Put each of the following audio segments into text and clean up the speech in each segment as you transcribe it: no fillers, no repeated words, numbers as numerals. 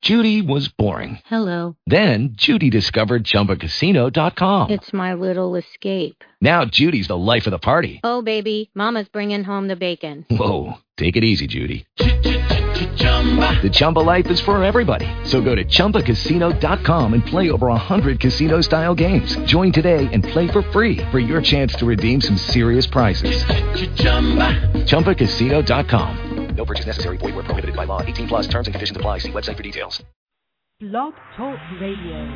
Judy was boring. Hello. Then Judy discovered ChumbaCasino.com. It's my little escape. Now Judy's the life of the party. Oh, baby, mama's bringing home the bacon. Whoa, take it easy, Judy. The Chumba life is for everybody. So go to ChumbaCasino.com and play over 100 casino-style games. Join today and play for free for your chance to redeem some serious prizes. ChumbaCasino.com. No purchase necessary. Void where prohibited by law. 18 plus terms and conditions apply. See website for details. Blog Talk Radio.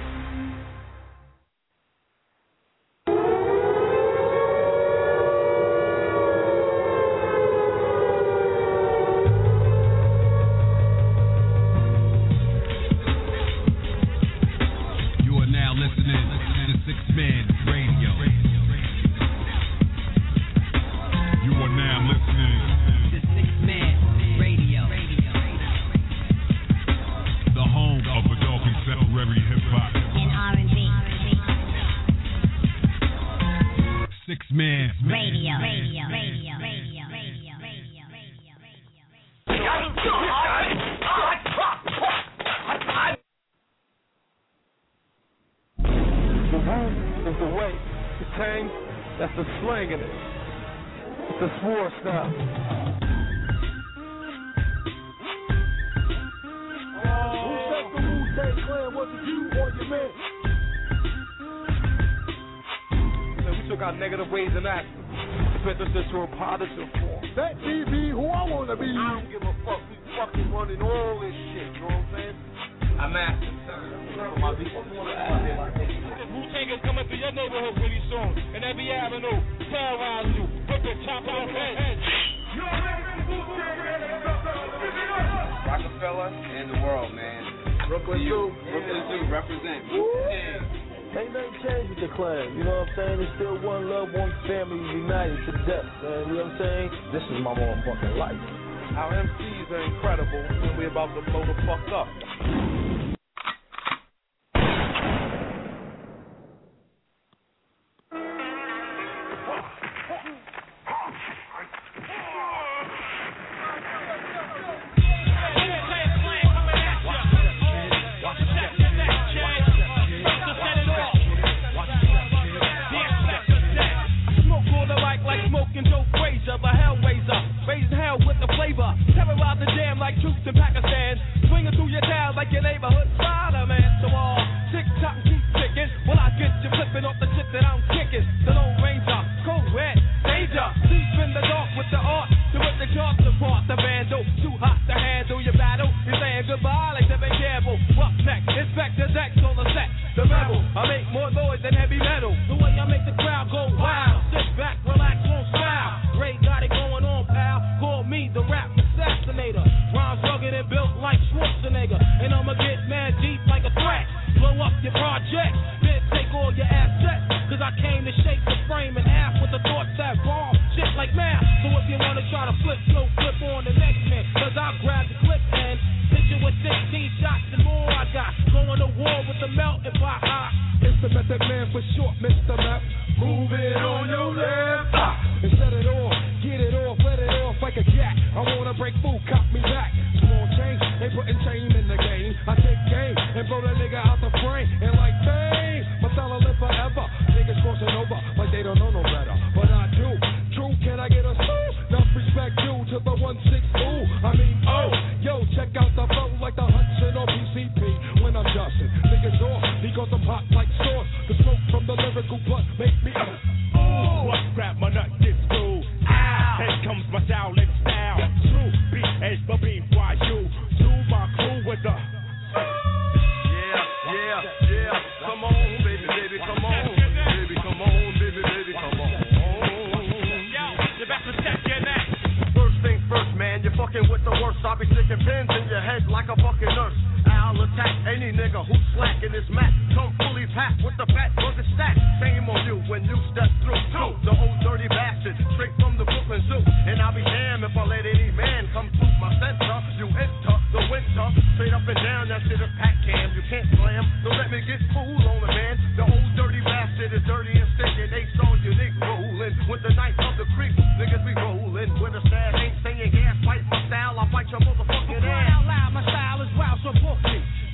Straight up and down, that shit is pack cam. You can't slam, so let me get cool on the man. The old dirty bastard is dirty and stinking. Ace on unique rolling with the knife of the creek. Niggas be rolling with a staff. Ain't saying gas, fight my style. I fight your motherfucking ass. Out loud, my style is wild, so book me.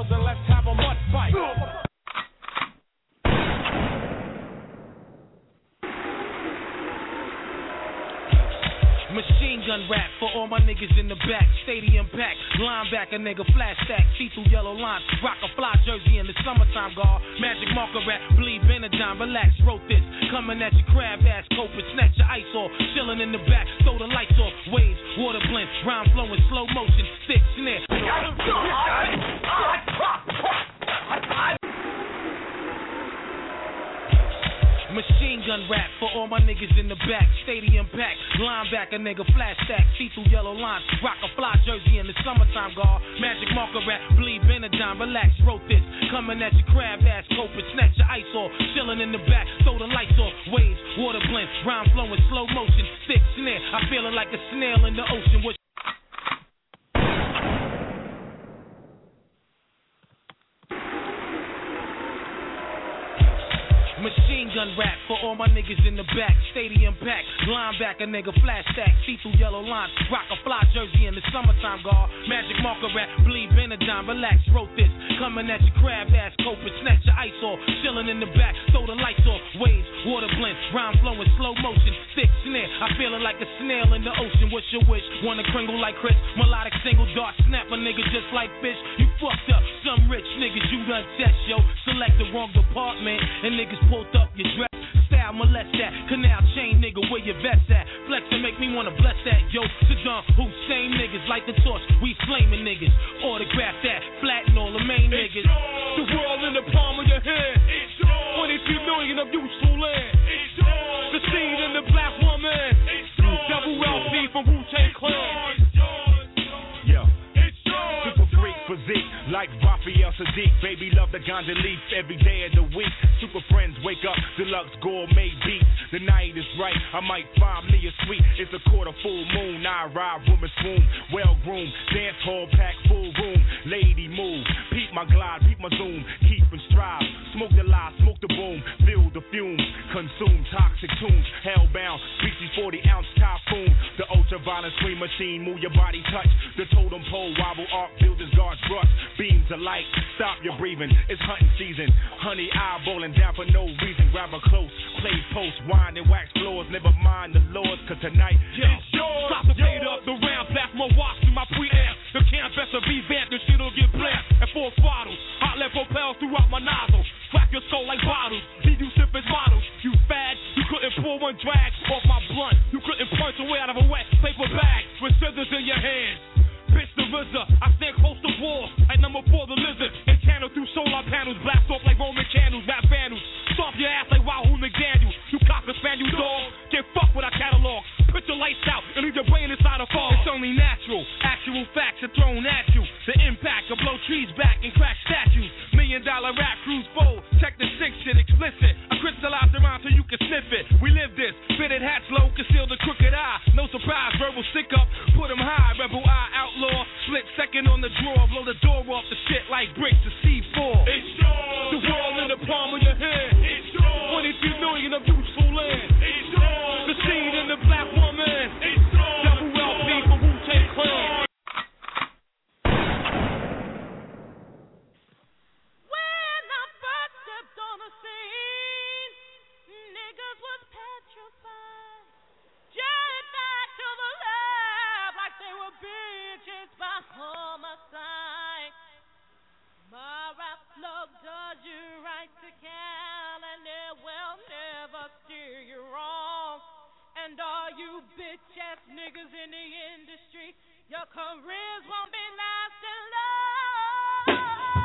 well, then let's have a mud fight. Machine gun rap for all my niggas in the back. Stadium pack, linebacker nigga, flash stack, see-through yellow lines. Rock a fly jersey in the summertime, guard. Magic marker rap, bleed Benadine, relax, wrote this. Coming at your crab ass, cope and snatch your ice off. Chilling in the back, throw the lights off. Waves, water blend, rhyme flowing, slow motion, stick, snare. Machine gun rap for all my niggas in the back. Stadium pack, linebacker nigga, flash stack, see-through yellow lines. Rock a fly jersey in the summertime, guard. Magic marker rap, bleed Benadine, relax, wrote this. Coming at your crab ass, cope and snatch your ice off. Chilling in the back, throw the lights off. Waves, water blend, rhyme flowing, slow motion, stick, snare. I'm feeling like a snail in the ocean. Machine gun rap for all my niggas in the back. Stadium pack, linebacker nigga, flash stack, see-through yellow lines. Rock a fly jersey in the summertime, guard. Magic marker rap, bleed Benadine, relax, wrote this. Coming at your crab ass, cope and snatch your ice off. Chilling in the back, throw the lights off. Waves, water blend, rhyme flowing, slow motion, stick, snare. I'm feeling like a snail in the ocean. What's your wish? Wanna kringle like Chris? Melodic single dart, snap a nigga just like fish. You fucked up, some rich niggas you done test, yo. Select the wrong department, and niggas pulled up your dress. Style molest that, canal chain nigga, where your vest at? Flex and make me wanna bless that, yo. Saddam Hussein niggas, light the torch, we flaming niggas. Autograph that, flatten all the main niggas. The world in the palm of your hand. 22 million of useful land. The seed in the black woman. Double LP from Wu-Tang Clan. Yo. Super freak physique, like Raphael Sadiq. Baby love the ganja leaf every day of the week. Super friends wake up, deluxe gourmet beats. The night is right, I might find me a suite. It's a quarter full moon, I ride woman swoon. Well groomed, dance hall pack, full room. Lady move, peep my glide, peep my zoom. Keep and strive, smoke the lie, smoke the boom. Feel the fumes, consume toxic tunes. Hellbound, species 40 ounce typhoon. The ultraviolet screen machine, move your body touch. The totem pole wobble, arc builders guards brush. Beams of light, stop your breathing. It's hunting season. Honey eyeballing down for no reason. Grab her close, play post, wine and wax floors. Never mind the lords, cause tonight it's yours. Stop the fade up, the round plasma wash through my preamp. The camp best to revamp, the shit'll get black. And 4 bottles, hot lead propels throughout my nozzle. Crack your skull like bottles, leave you sipping bottles. You fad, you couldn't pull one drag off my blunt. You couldn't punch away out of a wet paper bag with scissors in your hands. Bitch the RZA, I stand close to war. At number 4 the lizard, and channel through solar panels. Blast off like Roman candles, rap vandals. Stomp your ass like Wahoo McDaniel. You cocker spaniel dog, get fucked with our catalog. Put your lights out and leave your brain inside a fog. It's only natural, actual facts are thrown at you. The impact will blow trees back and crack statues. $1 million rap crews fold, check the sick shit explicit. I crystallize the rhyme so you can sniff it. We live this, fitted hats low, conceal the crooked eye. No surprise, verbal stick up, put them high. Rebel eye, outlaw, split second on the drawer. Blow the door off the shit like bricks to C4. It's yours. The world in the palm of your hand. It's yours. 22 million of useful land. It's yours. The seed in the black woman. It's yours. Double LP from Wu-Tang Clan. When I first stepped on the scene, niggas was petrified. Jetted back to the lab like they were being chased by homicide. My rap flow does you right to Cal, and it will never steer you wrong. And all you bitch-ass niggas in the industry, your careers won't be lasting long.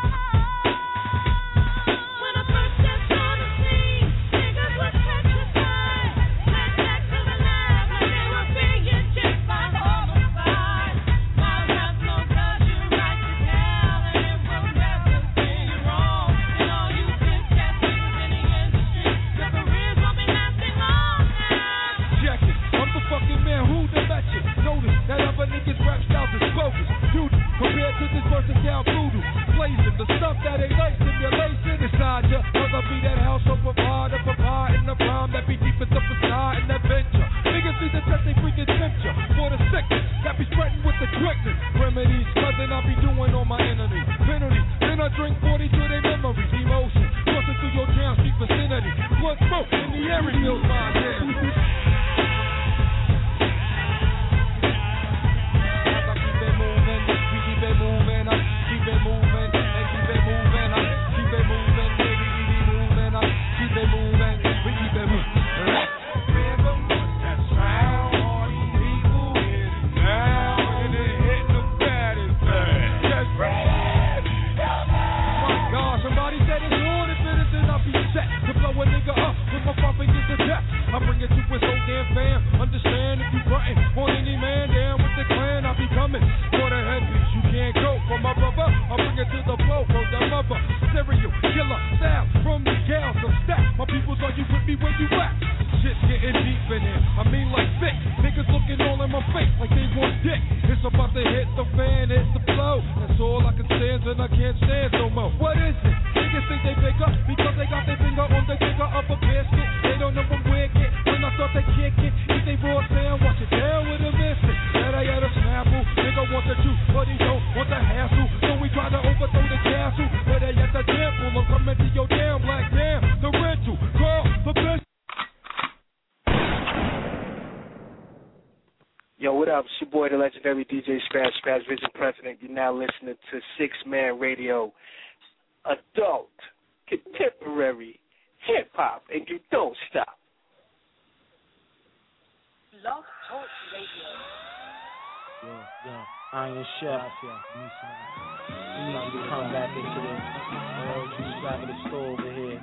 When I first stepped on the scene, niggas was petrified. Went back to the lab like they were being chased by homicide. My rap flow does you right to Cal, and it will never steer you wrong. And all you bitch-ass niggas in the industry, your careers won't be lasting long. Check it, I'm the fucking man who the betcha. Notice that other niggas rap styles is bogus. Dude, compared to this versatile voodoo. Blazing the stuff that ain't like simulation inside ya. Whether be that house or provide a provide in the rhyme that be deep as the facade and that venture. Niggas need to test they freaking temperature for the sickness that be spreading with the quickness. Remedies, cousin, I be doing on my enemies. Penalty, then I Maryville's mine, yeah. Keep it moving, we keep it moving, keep it moving, and keep it moving, keep it moving, baby, we be moving, keep it moving, we keep it moving. Rhythm, that sound, all these people get down, and they hit the baddest thing. Just breathe. My God, somebody said it's on, if it is, then I'll be set to blow a nigga up with my bumping is the death. I bring it to his whole damn fam. Understand if you frontin' on any man down with the clan, I'll be coming for the headpiece. You can't go for my brother. I bring it to the flow for the mother. Serial killer style from the gals of stack. My peoples, are you with me where you at? Shit's getting deep in here. I mean like thick. Niggas looking all in my face like they want dick. It's about to hit the fan, hit the flow. That's all I can stand and I can't stand no more. What is it? Niggas think they bigger because they got their finger on the trigger of a basket. They don't know from where it get when I thought they kick it. If they raw sound, watch it down with a missing. That I had a snapple. Nigga want the juice, but he don't want the hassle. So we try to overthrow the castle. But they at the temple. I'm coming to your damn black damn. The rental. Call the best. Yo, what up? It's your boy, the legendary DJ Spaz, Spaz Vision President. You're now listening to Six Man Radio, adult, contemporary, hip-hop, and you don't stop. Blog Talk Radio. Yeah, Iron Chef. You need to come back into this. You strap the store over here.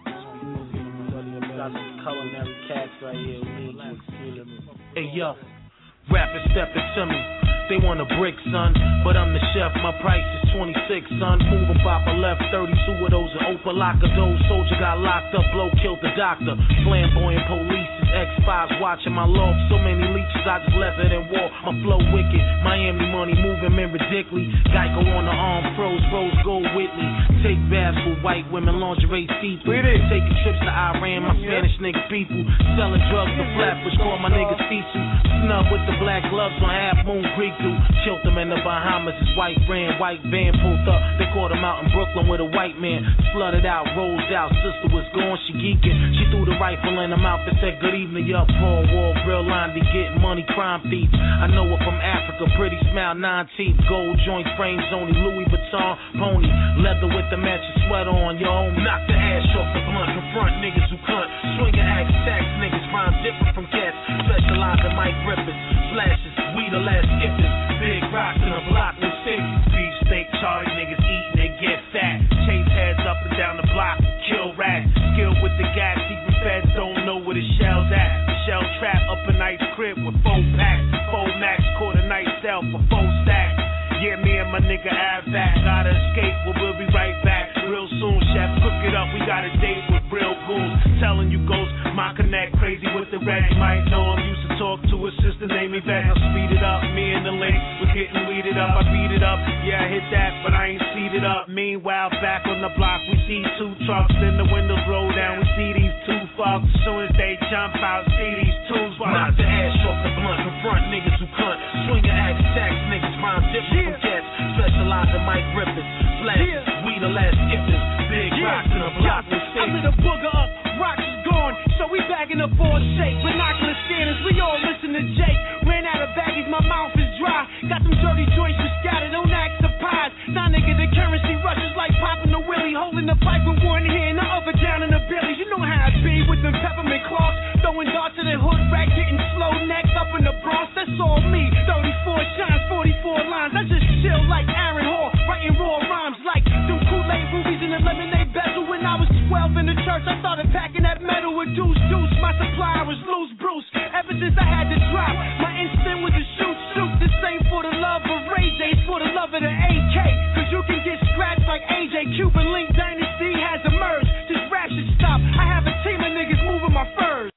Got some culinary cats right here. We need you. Hey, yo. Rappers stepping to me, they want a brick, son. But I'm the chef, my price is 26, son. Moving pop, I left 32 of those in Opalaka. Those soldier got locked up, blow killed the doctor. Flamboyant police, X5s watching my loft. So many leeches, I just left it in war. My flow wicked, Miami money moving men ridiculously. Geico on the arm, froze, rose gold with me. Take baths with white women, lingerie see-through. Taking trips to Iran, my Spanish nigga people. Selling drugs to Flatbush, call my niggas Fisu. Snub with the black gloves on Half Moon Creek do. Killed them in the Bahamas, his white brand, white van pulled up. They caught him out in Brooklyn with a white man. Flooded out, rolls out, sister was gone, she geeking. She threw the rifle in her mouth and said, good evening, yup, Paul Wall, real line, be getting money, crime thieves. I know her from Africa, pretty smile, 9 teeth, gold joint frames only, Louis Vuitton, pony, leather with the matching sweater on, yo, knock the ass off the blunt, confront niggas who cunt, swing your axe, tax niggas, rhyme different from cats, specialize in mic rippers, flashes, we the last skippers, big rocks in a block with six, beef steak, Charlie niggas eating and get fat, chase heads up and down the block, kill rats, skill with the gas, secret feds don't know where the shell's at, the shell trap up a nice crib with 4 packs, 4 max, caught a nice cell for 4 stacks. Yeah, me and my nigga Avac gotta escape, but we'll be right back real soon. Chef, cook it up, we got a date with real goons. Telling you ghosts, my connect crazy with the red. You might know him, used to talk to his sister, name me back. I'll speed it up, me and the link was getting weeded up. I beat it up, yeah, I hit that, but I ain't seated up. Meanwhile, back on the block, we see 2 trucks, then the windows roll down. We see these 2 fucks, as soon as they jump out, see these 2s. Knock the ass off the blunt, confront niggas who cunt. Swing your axe, tax niggas, rhyme different from cats. Specialize in mic rippers, flashes, we the last skippers. Big rocks in a block with six. I lit a booger up, rocks is gone, so we bagging up all shake. Binocular scanners, we all listen to Jake. Ran out of baggies, my mouth is dry. Got them dirty joints we scattered, don't act surprised. Nah, nigga, the currency rushes like popping the willy. Holding the pipe with one hand, the other down in the billy. You know how it be with them peppermint cloths. Throwing darts in the hood rack, getting slow necked up in the Bronx. That's all me. 34 shines, 44 lines. I just chill like Aaron Hall, writing raw rhymes like them Kool-Aid rubies in the lemonade bezel. When I was 12 in the church, I started packing that metal with deuce. My supply was loose, Bruce. Ever since I had to drop, my instinct was to shoot. This ain't for the love of Ray J, it's for the love of the AK. Cause you can get scratched like AJ. Cuban Link Dynasty has emerged. This rap should stop. I have a team of niggas moving my furs.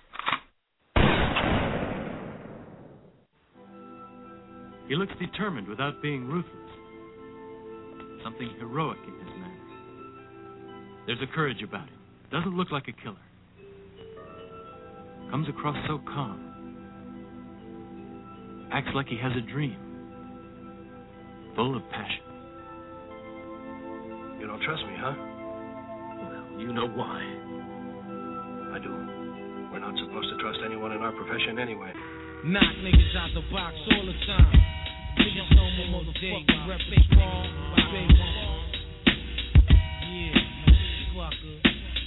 He looks determined without being ruthless. Something heroic in his manner. There's a courage about him. Doesn't look like a killer. Comes across so calm. Acts like he has a dream. Full of passion. You don't trust me, huh? Well, you know why. I do. We're not supposed to trust anyone in our profession anyway. Knock niggas out the box all the time. Niggas no more motherfucking rep small. Yeah, motherfucker.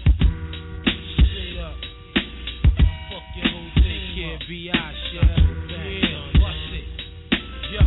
Straight up. Fuck your whole thing, kid. B.I. shit. Yeah, bust it. Yo,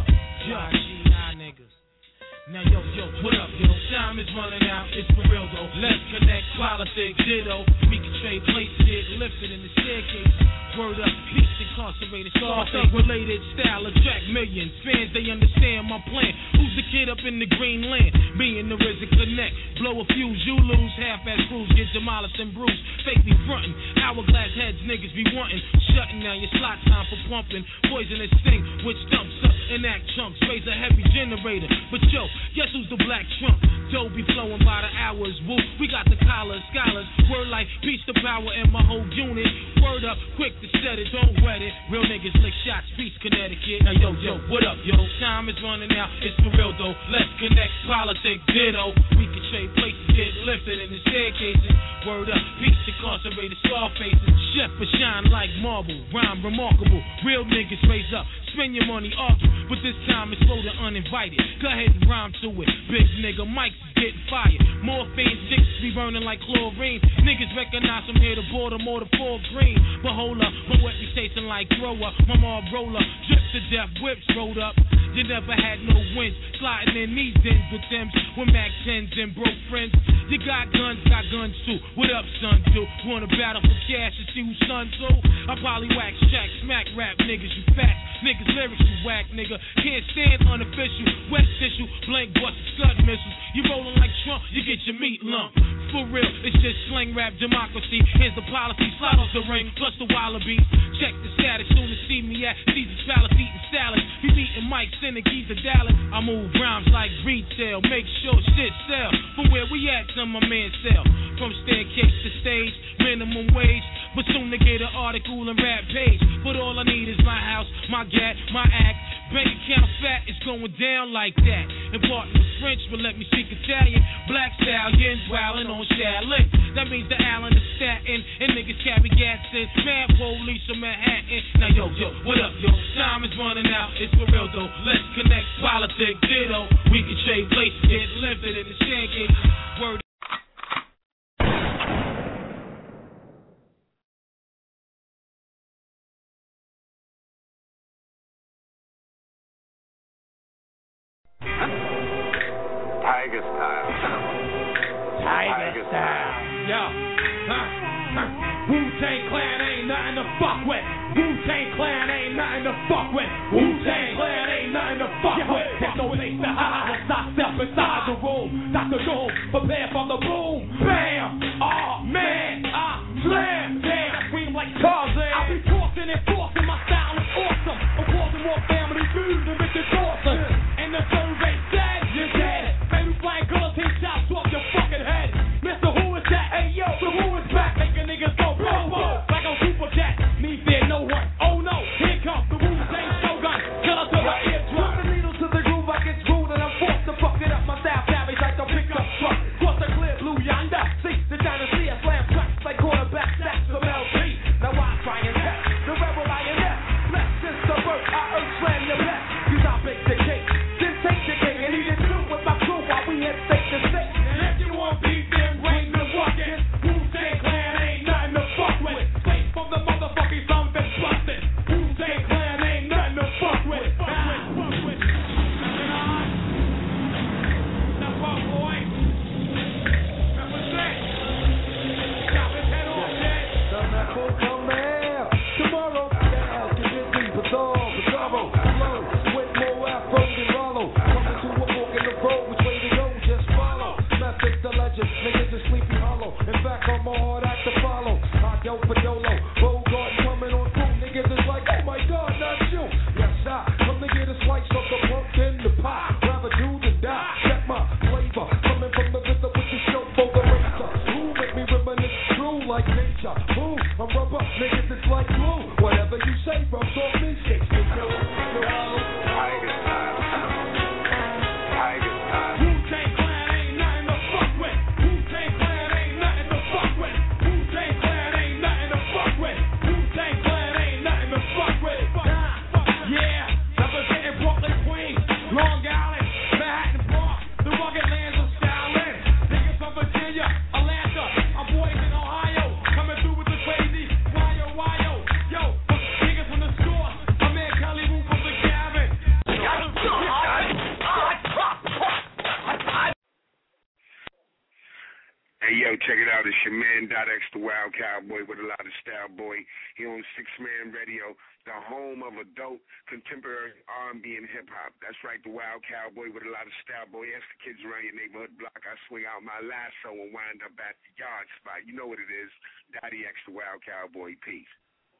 G.I. niggas. Now yo, what up, yo? Time is running out, it's for real though. Let's connect, politics, ditto. We can trade places, get lifted in the staircase. Word up, peace incarcerated, Scarface related style, attract millions. Fans, they understand my plan. Who's the kid up in the green land? Me and the Risen connect. Blow a fuse, you lose. Half-ass crews get demolished and bruised. Fake me frontin', hourglass heads niggas be wantin'. Shutting down your slot time for pumping. Poisonous thing, which dumps up and act chunks. Raise a heavy generator. But yo, guess who's the black trump? Dough be flowing by the hours. Woo, we got the collars, scholars. Word like peace to power and my whole unit. Word up, quick to set it, don't wet it. Real niggas lick shots, peace, Connecticut. Now yo, what up, yo? Time is running out, it's for real though. Let's connect, politics, ditto. We can trade places, get lifted in the staircases. Word up, peace, incarcerated, Scarfaces. Chef for shine like marble, rhyme remarkable. Real niggas raise up, spend your money, argue. But this time it's for the uninvited. Go ahead and rhyme to it. Big nigga, Mike's getting fired. Morphine, six be burning like chlorine. Niggas recognize from here to Baltimore to Fort Green. But hold up, my wet be tasting like thrower. My mom roller, drip to death, whips rolled up. You never had no wins, sliding in these dens with them with Mac 10s and broke friends. You got guns too. What up, son? Do wanna battle for cash and see who's son so? I probably wax track, smack rap niggas, you fat niggas, lyrics you whack nigga. Can't stand unofficial, wet tissue, blank busted scud missiles. You rollin' like Trump, you get your meat lump. For real, it's just slang rap democracy. Here's the policy, slide off the ring, plus the wallabies. Check the status, soon to see me at Caesar's Palace eating salad. Be meeting Mike, sending keys to Dallas. I move rhymes like retail, make sure shit sell. From where we at, till my man sell. From staircase to stage, minimum wage. But soon to get an article and rap page. But all I need is my house, my gat, my act. Bank account fat, it's going down like that. And partner with French, but let me speak Italian. Black stallions wildin' on Shaolin. That means the Allen is Staten. And niggas carry gas in mad police from Manhattan. Now yo, what up, yo? Time is running out, it's for real though. Let's connect, politics, ditto. We can trade places, get lifted in the staircase. Word. Tiger style. Tiger style. Yo. Wu-Tang Clan ain't nothing to fuck with. Wu-Tang Clan ain't nothing to fuck with. Wu-Tang Clan ain't nothing to fuck with. There's no place to hide once I step inside the room. Dr. Doom, prepare for the boom. Bam! Oh man, I slam. Damn, I scream like Tarzan. I be forcing and forcing, my style is awesome. I'm causing more family feud than Richard Dawson. And the survey said you're dead. Baby flying colors, take shots off your fucking head. Mr. Who is that? Hey yo, so who is back? Making niggas go boom, like on Super Cat. Need fear no one. Oh no, here comes the Wu-Tang Shogun. Kill us to the eardrum. Put the needle to the groove, I get screwed and I'm forced to fuck it up. My style carries like a pickup truck. Cross the clear blue yonder. See the dynasty, I slam tracks like quarterback sacks. Hey, yo, check it out. It's your man, X, the Wild Cowboy with a lot of style, boy. He on 6-Man Radio, the home of adult contemporary R&B and hip-hop. That's right, the Wild Cowboy with a lot of style, boy. Ask the kids around your neighborhood block. I swing out my lasso and wind up at the yard spot. You know what it is. Daddy X, the Wild Cowboy. Peace.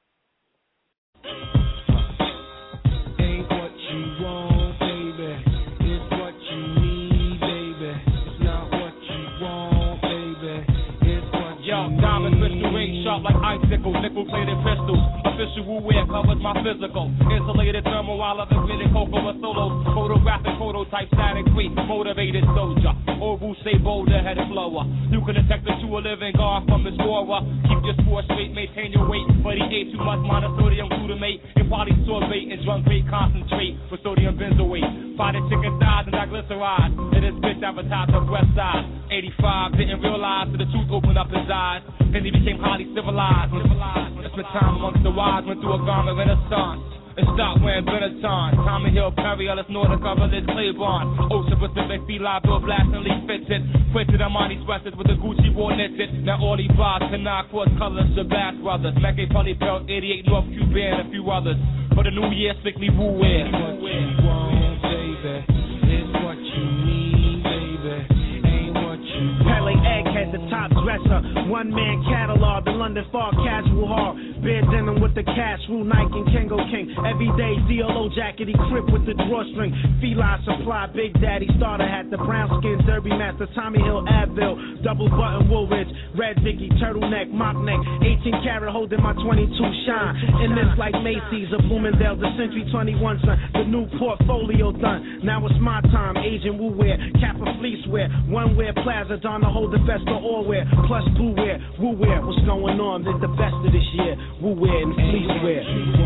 Ain't what you want, baby. It's what you need, baby. It's not what you want, baby. It's what you need. Diamond crystal ring sharp like icicles, nickel-plated pistols. Official Wu wear covers my physical. Insulated thermal while others minute cocoa with solos. Photographic prototype, static free, motivated soldier. Oval say bolder, headed slower. You can detect the true living guard from the scorer. Keep your sport straight, maintain your weight. But he ate too much monosodium glutamate. And polysorbate and drunk bait concentrate with sodium benzoate. Spotted chicken thighs and triglycerides. And this bitch advertised her breast size. 85 didn't realize till the truth opened up his eyes. And he became highly civilized. It's been time amongst the wise, went through a garment renaissance. And stopped wearing Benetton. Tommy Hill, Perry, Ellis, Nordic, Coverless, Claiborne. Ocean Pacific, Feli, Bill blastingly fitted. Printed Armani sweaters with the Gucci war knitted. Now all these bars cannot cross colors. Shabazz Brothers, Mackie, Polly Belt, 88 North Cuban, and a few others. For the new year, strictly Wu wear. It's what you want, baby. It's what you need, baby. Ain't what you want. Pele Egghead, the top dresser. One-man catalog, the London Fog casual hall. Bare denim with the cash rule, Nike and Kengo King. Everyday CLO jacket, he crip with the drawstring. Feli supply, Big Daddy starter hat. The brown skin, Derby Master, Tommy Hill, Advil. Double button, Woolridge. Red Vicky, turtleneck, mock neck. 18 karat holding my 22 shine. In this like Macy's, a Bloomingdale, the Century 21 son. The new portfolio done. Now it's my time. Asian Wu wear, Kappa fleece wear. One wear plaza, Don to hold the best of all wear. Plus blue wear, Wu wear. What's going on? This the best of this year. Wu wear and fleece wear.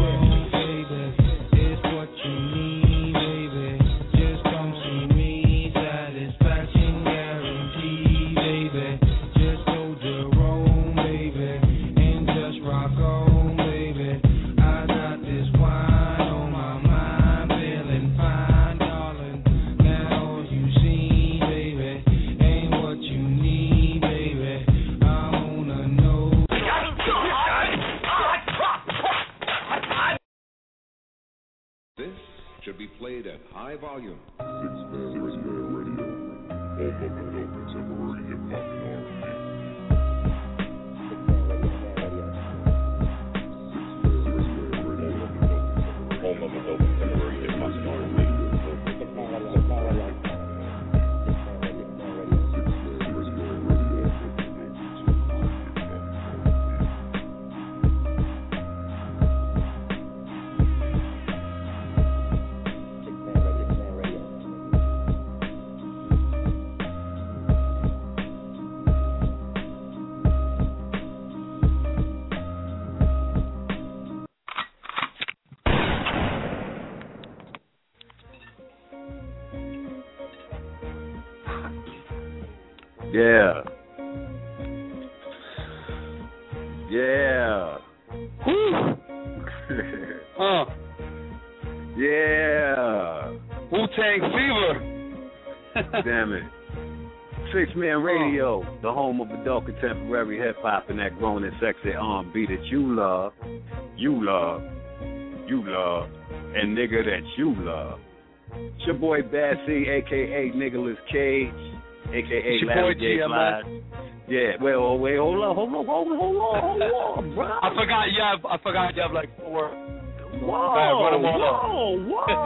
It's what you need, baby. Just come see me. Satisfaction guaranteed, baby. Just go Jerome, baby, and just rock on, baby. I got this wine on my mind, feeling fine, darling. Now all you see, baby, ain't what you need, baby. I wanna know. This should be played at high volume. 6-Man Radio, home of adult contemporary hip-hop and R&B. 6-Man Radio, home of adult contemporary hip-hop and R&B. Yeah. Yeah. Woo! Yeah. Wu-Tang Fever. Damn it. 6-Man Radio, the home of adult contemporary hip-hop and that grown and sexy R&B that you love, and nigga that you love. It's your boy Bad C, a.k.a. Nicholas Cage, a.k.a. Larry J. Blige. Yeah, wait, hold on, bro. I forgot you have like 4. Whoa.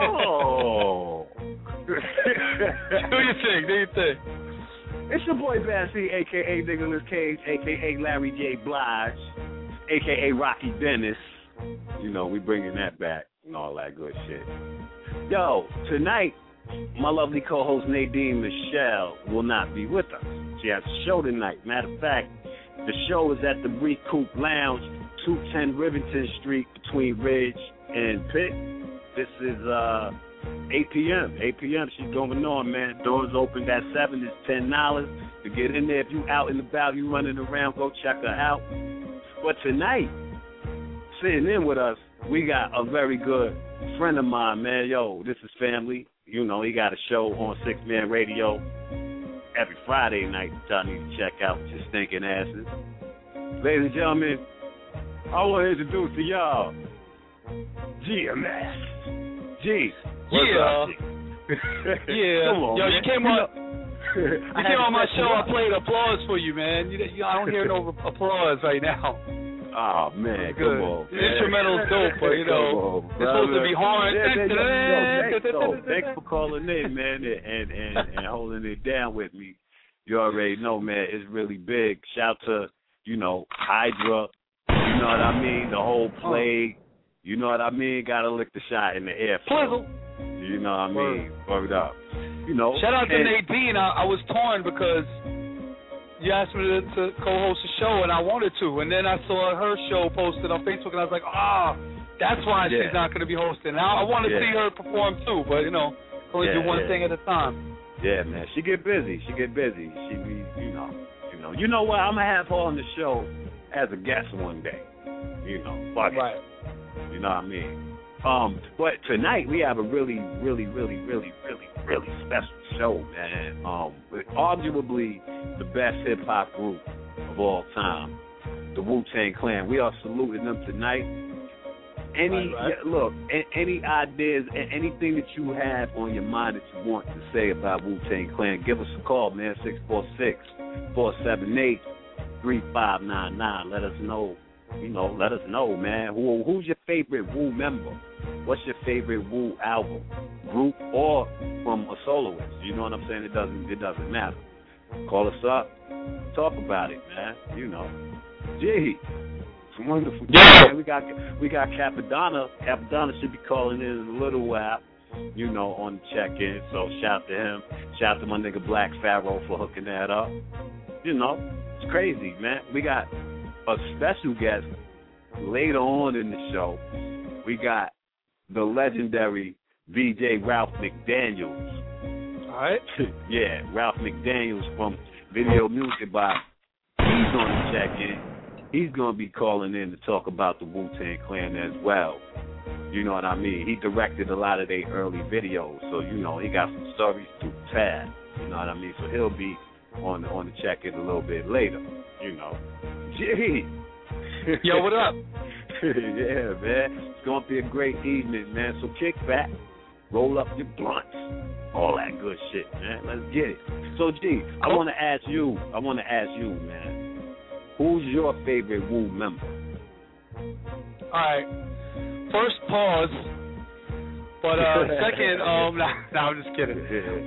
Do your thing. It's your boy Bad C, a.k.a. Nicholas Cage, a.k.a. Larry J. Blige, a.k.a. Rocky Dennis. You know, we bringing that back and all that good shit. Yo, tonight, my lovely co-host Nadine Michelle will not be with us. She has a show tonight. Matter of fact, the show is at the Brief Coupe Lounge, 210 Rivington Street between Ridge and Pitt. This is 8 p.m. 8 p.m. She's going on, man. Doors opened at 7. It's $10 to get in there. If you out and about, you running around, go check her out. But tonight, sitting in with us, we got a very good friend of mine, man. Yo, this is family. You know, he got a show on 6-Man Radio every Friday night that y'all need to check out with your stinking asses. Ladies and gentlemen, I want to introduce to y'all GMS. G, what's up, G? Yeah. Come on, yo, man. you came on. You came on my show. I played applause for you, man. I don't hear no applause right now. Oh man, Good. come on. The instrumental's dope, but you know, it's supposed to be horn. Thanks for calling in, man, and holding it down with me. You already know, man, it's really big. Shout to, Hydra. You know what I mean? The whole Plague. You know what I mean? Gotta lick the shot in the air. Plizzle. You know what I mean? Word up. Shout out to Nadine. I was torn because you asked me to co-host a show, and I wanted to. And then I saw her show posted on Facebook, and I was like, that's why she's not going to be hosting. Now I want to see her perform, too, but, only do one thing at a time. Yeah, man. She get busy. She be, You know what? I'm going to have her on the show as a guest one day. Fuck it. Right. You know what I mean? But tonight we have a really, really, really, really, really, really special show, man. Arguably the best hip hop group of all time, the Wu-Tang Clan. We are saluting them tonight. Any ideas, anything that you have on your mind that you want to say about Wu-Tang Clan, give us a call, man. 646-478-3599. Let us know. Let us know, man. Who's your favorite Wu member? What's your favorite Wu album, group, or from a soloist? You know what I'm saying? It doesn't matter. Call us up, talk about it, man. Gee, it's wonderful. Yeah. We got Capadonna. Capadonna should be calling in a little while. On the check-in. So shout to him. Shout to my nigga Black Pharaoh for hooking that up. It's crazy, man. We got a special guest later on in the show. We got the legendary VJ Ralph McDaniels. All right. Yeah, Ralph McDaniels from Video Music Box. He's on the check-in. He's going to be calling in to talk about the Wu-Tang Clan as well. You know what I mean? He directed a lot of their early videos, so, he got some stories to tell. You know what I mean? So he'll be on the check-in a little bit later, Gee. Yo, what up? Yeah, man. It's going to be a great evening, man. So kick back, roll up your blunts, all that good shit, man. Let's get it. So, G, I want to ask you, man, who's your favorite Wu member? All right. First, pause. But second, no, I'm just kidding.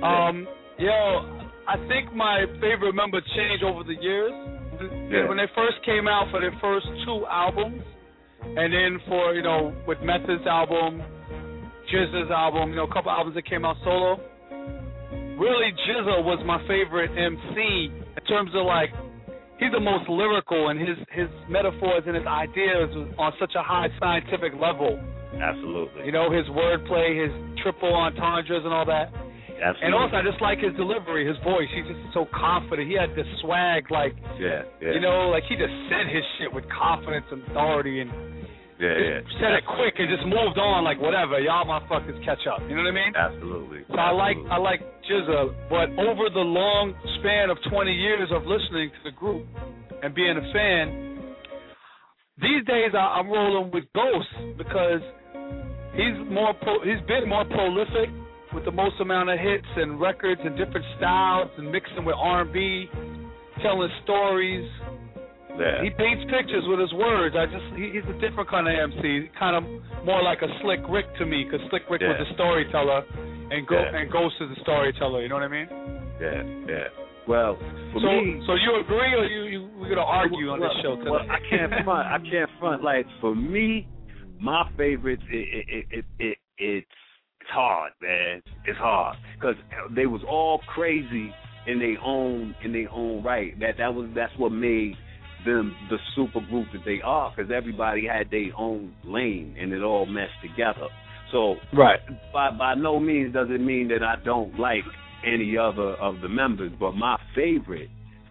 I think my favorite member changed over the years. Yeah. When they first came out for their first two albums, and then for, with Method's album, GZA's album, a couple albums that came out solo, really GZA was my favorite MC in terms of, he's the most lyrical, and his metaphors and his ideas was on such a high scientific level. Absolutely. His wordplay, his triple entendres and all that. Absolutely. And also, I just like his delivery, his voice. He's just so confident. He had this swag, he just said his shit with confidence and authority, and said it quick and just moved on, whatever. Y'all motherfuckers catch up. You know what I mean? Absolutely. So I like GZA, but over the long span of 20 years of listening to the group and being a fan, these days I'm rolling with Ghost because he's been more prolific, with the most amount of hits and records and different styles and mixing with R&B, telling stories. Yeah. He paints pictures with his words. He's a different kind of MC, kind of more like a Slick Rick to me, because Slick Rick was the storyteller and Ghost is the storyteller. You know what I mean? Yeah. Well, so you agree, or we're gonna argue on this show today? Well, I can't front. For me, my favorites, it's hard, man. It's hard because they was all crazy in their own right. That's what made them the super group that they are, because everybody had their own lane and it all meshed together. So by no means does it mean that I don't like any other of the members, but my favorite,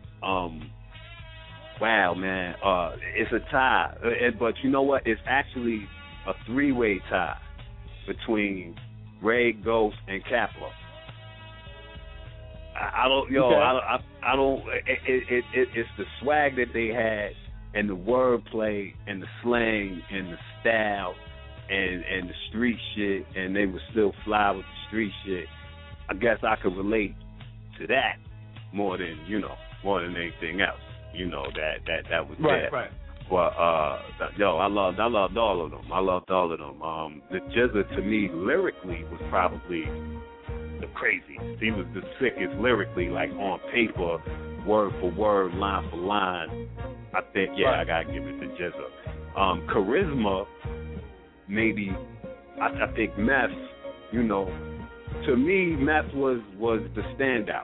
it's a tie. But you know what? It's actually a three-way tie between Ray, Ghost, and Kapla. I don't. Yo, okay. I don't. It's the swag that they had, and the wordplay, and the slang, and the style, and the street shit, and they would still fly with the street shit. I guess I could relate to that more than anything else. That was right, there. Right. But yo, I loved all of them. The GZA to me lyrically was probably the craziest. He was the sickest lyrically, like on paper, word for word, line for line. I think I gotta give it to GZA. Charisma, maybe. I think Meth. To me, Meth was the standout.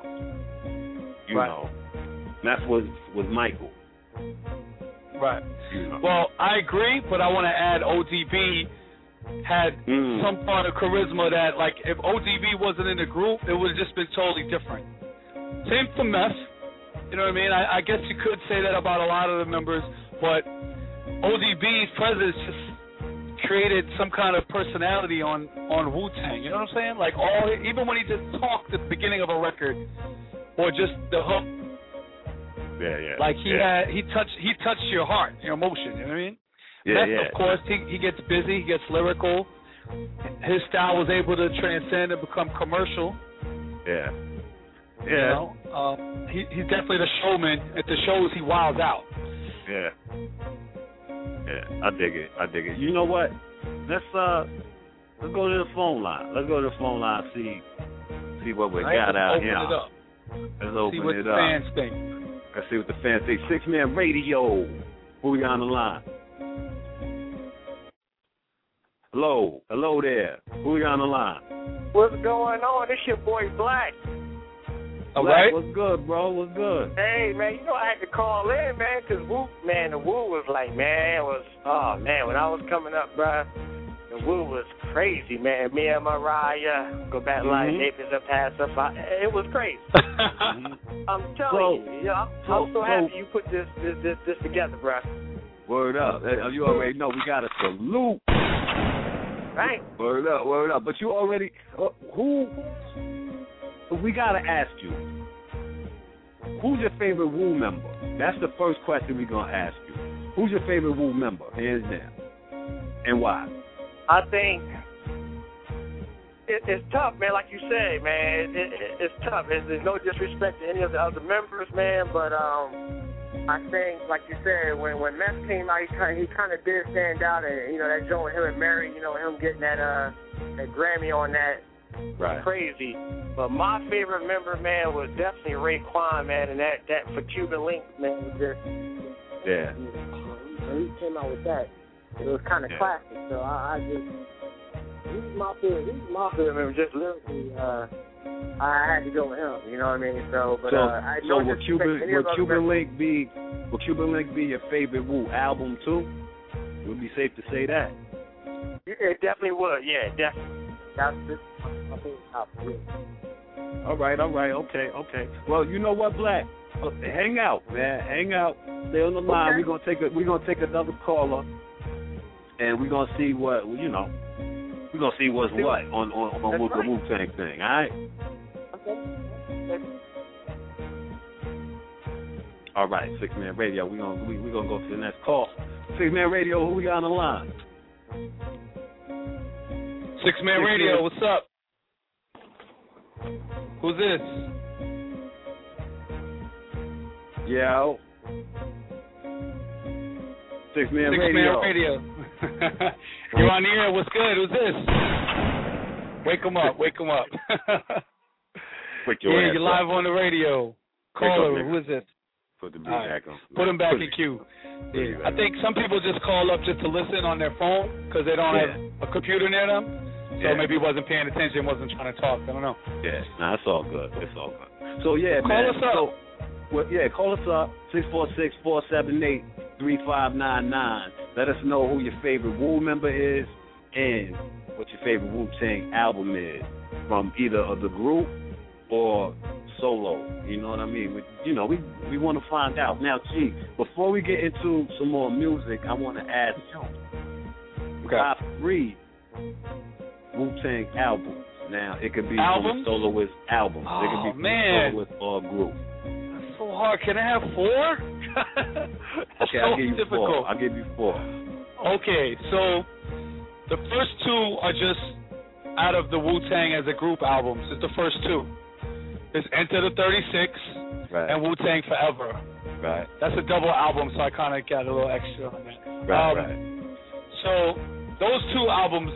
Meth was Michael. Right. Well, I agree, but I want to add ODB had some part of charisma that, like, if ODB wasn't in the group, it would have just been totally different. Same for Meth. You know what I mean? I guess you could say that about a lot of the members, but ODB's presence just created some kind of personality on Wu-Tang. You know what I'm saying? Like, even when he just talked at the beginning of a record, or just the hook. Yeah. Like he touched your heart, your emotion. You know what I mean? Of course, he gets busy, he gets lyrical. His style was able to transcend and become commercial. Yeah. He's definitely the showman. At the shows, he wilds out. Yeah. I dig it. You know what? Let's go to the phone line. See what we got out here. Let's open what it the up. Fans think. Let's see what the fans think. 6-Man Radio. Who we got on the line? Hello there. Who we got on the line? What's going on? This your boy Black. All right. What's good, bro? What's good? Hey, man, I had to call in, man, because the Woo was like, when I was coming up, bro, the Woo was crazy, man. Me and Mariah, go back like neighbors up past us. It was crazy. I'm telling you, I'm so happy you put this together, bro. Word up. You already know we got a salute. Right. Word up. But you already, we got to ask you, who's your favorite Wu member? That's the first question we're going to ask you. Who's your favorite Wu member? Hands down. And why? I think it's tough, man. Like you say, man, it's tough. There's no disrespect to any of the other members, man, but I think, like you said, when Meth came out, he kind of did stand out, and that joint with him and Mary, him getting that Grammy on that, right, crazy. But my favorite member, man, was definitely Raekwon, man, and that for Cuban Link, man, was just when he came out with that, it was kind of classic. So he's my favorite member, just lyrically. I had to go with him, you know what I mean? So, but I don't would Cuban Link be your favorite Wu album too? Would it be safe to say that? It definitely would, yeah, definitely. That's my favorite album. All right, okay. Well, you know what, Black? Hang out, man. Stay on the line. Okay. We're gonna take another caller, and we're gonna see what We're gonna see what's what on the Wu-Tang thing. All right. Okay. All right, 6-Man Radio. We're gonna go to the next call. 6-Man Radio. Who we got on the line? 6-Man Radio. What's up? Who's this? Yo. 6-Man Radio. You're on the air. What's good? Who's this? Wake him up. You're live on the radio. Caller, who is this? Put the beat back on. Put him back in queue. Yeah. I think some people just call up just to listen on their phone because they don't have a computer near them. So maybe he wasn't paying attention, wasn't trying to talk. I don't know. Yeah, it's all good. So call us up. Call us up, 646-478-3599. Let us know who your favorite Wu member is and what your favorite Wu-Tang album is from either of the group or solo. You know what I mean? We want to find out. Now, before we get into some more music, I want to ask you, top 3 Wu-Tang albums Now, it could be Albums? from a soloist album. Oh, it could be from man. a soloist or a group. That's so hard. Can I have 4? Okay, so I'll give you difficult. 4. I'll give you 4. Okay, so the first 2 are just out of the Wu-Tang as a group albums. It's the first 2. It's Enter the 36 Right. and Wu-Tang Forever. Right. That's a double album, so I kind of got a little extra on that. Right. So those 2 albums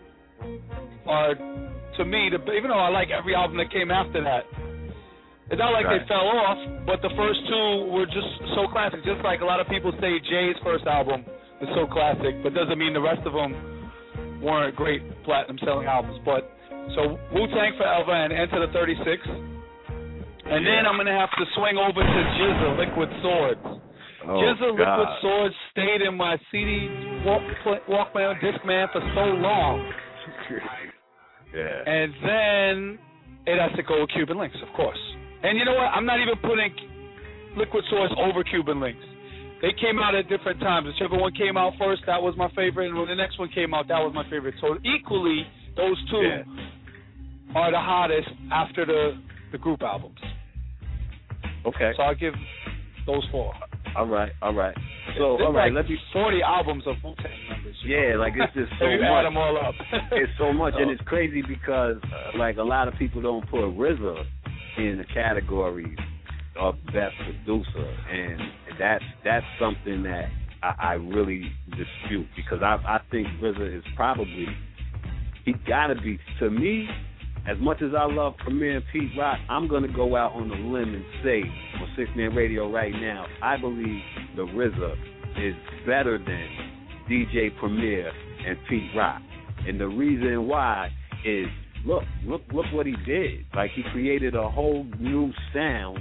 are, to me, even though I like every album that came after that, it's not like they fell off, but the first 2 were just so classic. Just like a lot of people say Jay's first album is so classic, but doesn't mean the rest of them weren't great platinum-selling albums. But so Wu-Tang Forever and Enter the 36. And then I'm going to have to swing over to GZA, Liquid Swords. GZA, Liquid Swords stayed in my CD, Walkman, Discman for so long. Yeah. And then it has to go with Cuban Links, of course. And you know what? I'm not even putting Liquid Swords over Cuban Links. They came out at different times. Whichever one came out first, that was my favorite. And when the next one came out, that was my favorite. So equally, those 2 are the hottest after the group albums. Okay. So I'll give those 4. All right. So, there's all right, like let me... 40 albums of Wu-Tang members. Yeah, like it's just so if you much. add them all up. It's so much, and it's crazy because, like, a lot of people don't put RZA in the category of best producer, and that's something that I really dispute, because I think RZA is probably, he got to be, to me, as much as I love Premier and Pete Rock, I'm going to go out on a limb and say, on 6-Man Radio right now, I believe the RZA is better than DJ Premier and Pete Rock. And the reason why is, look what he did. Like, he created a whole new sound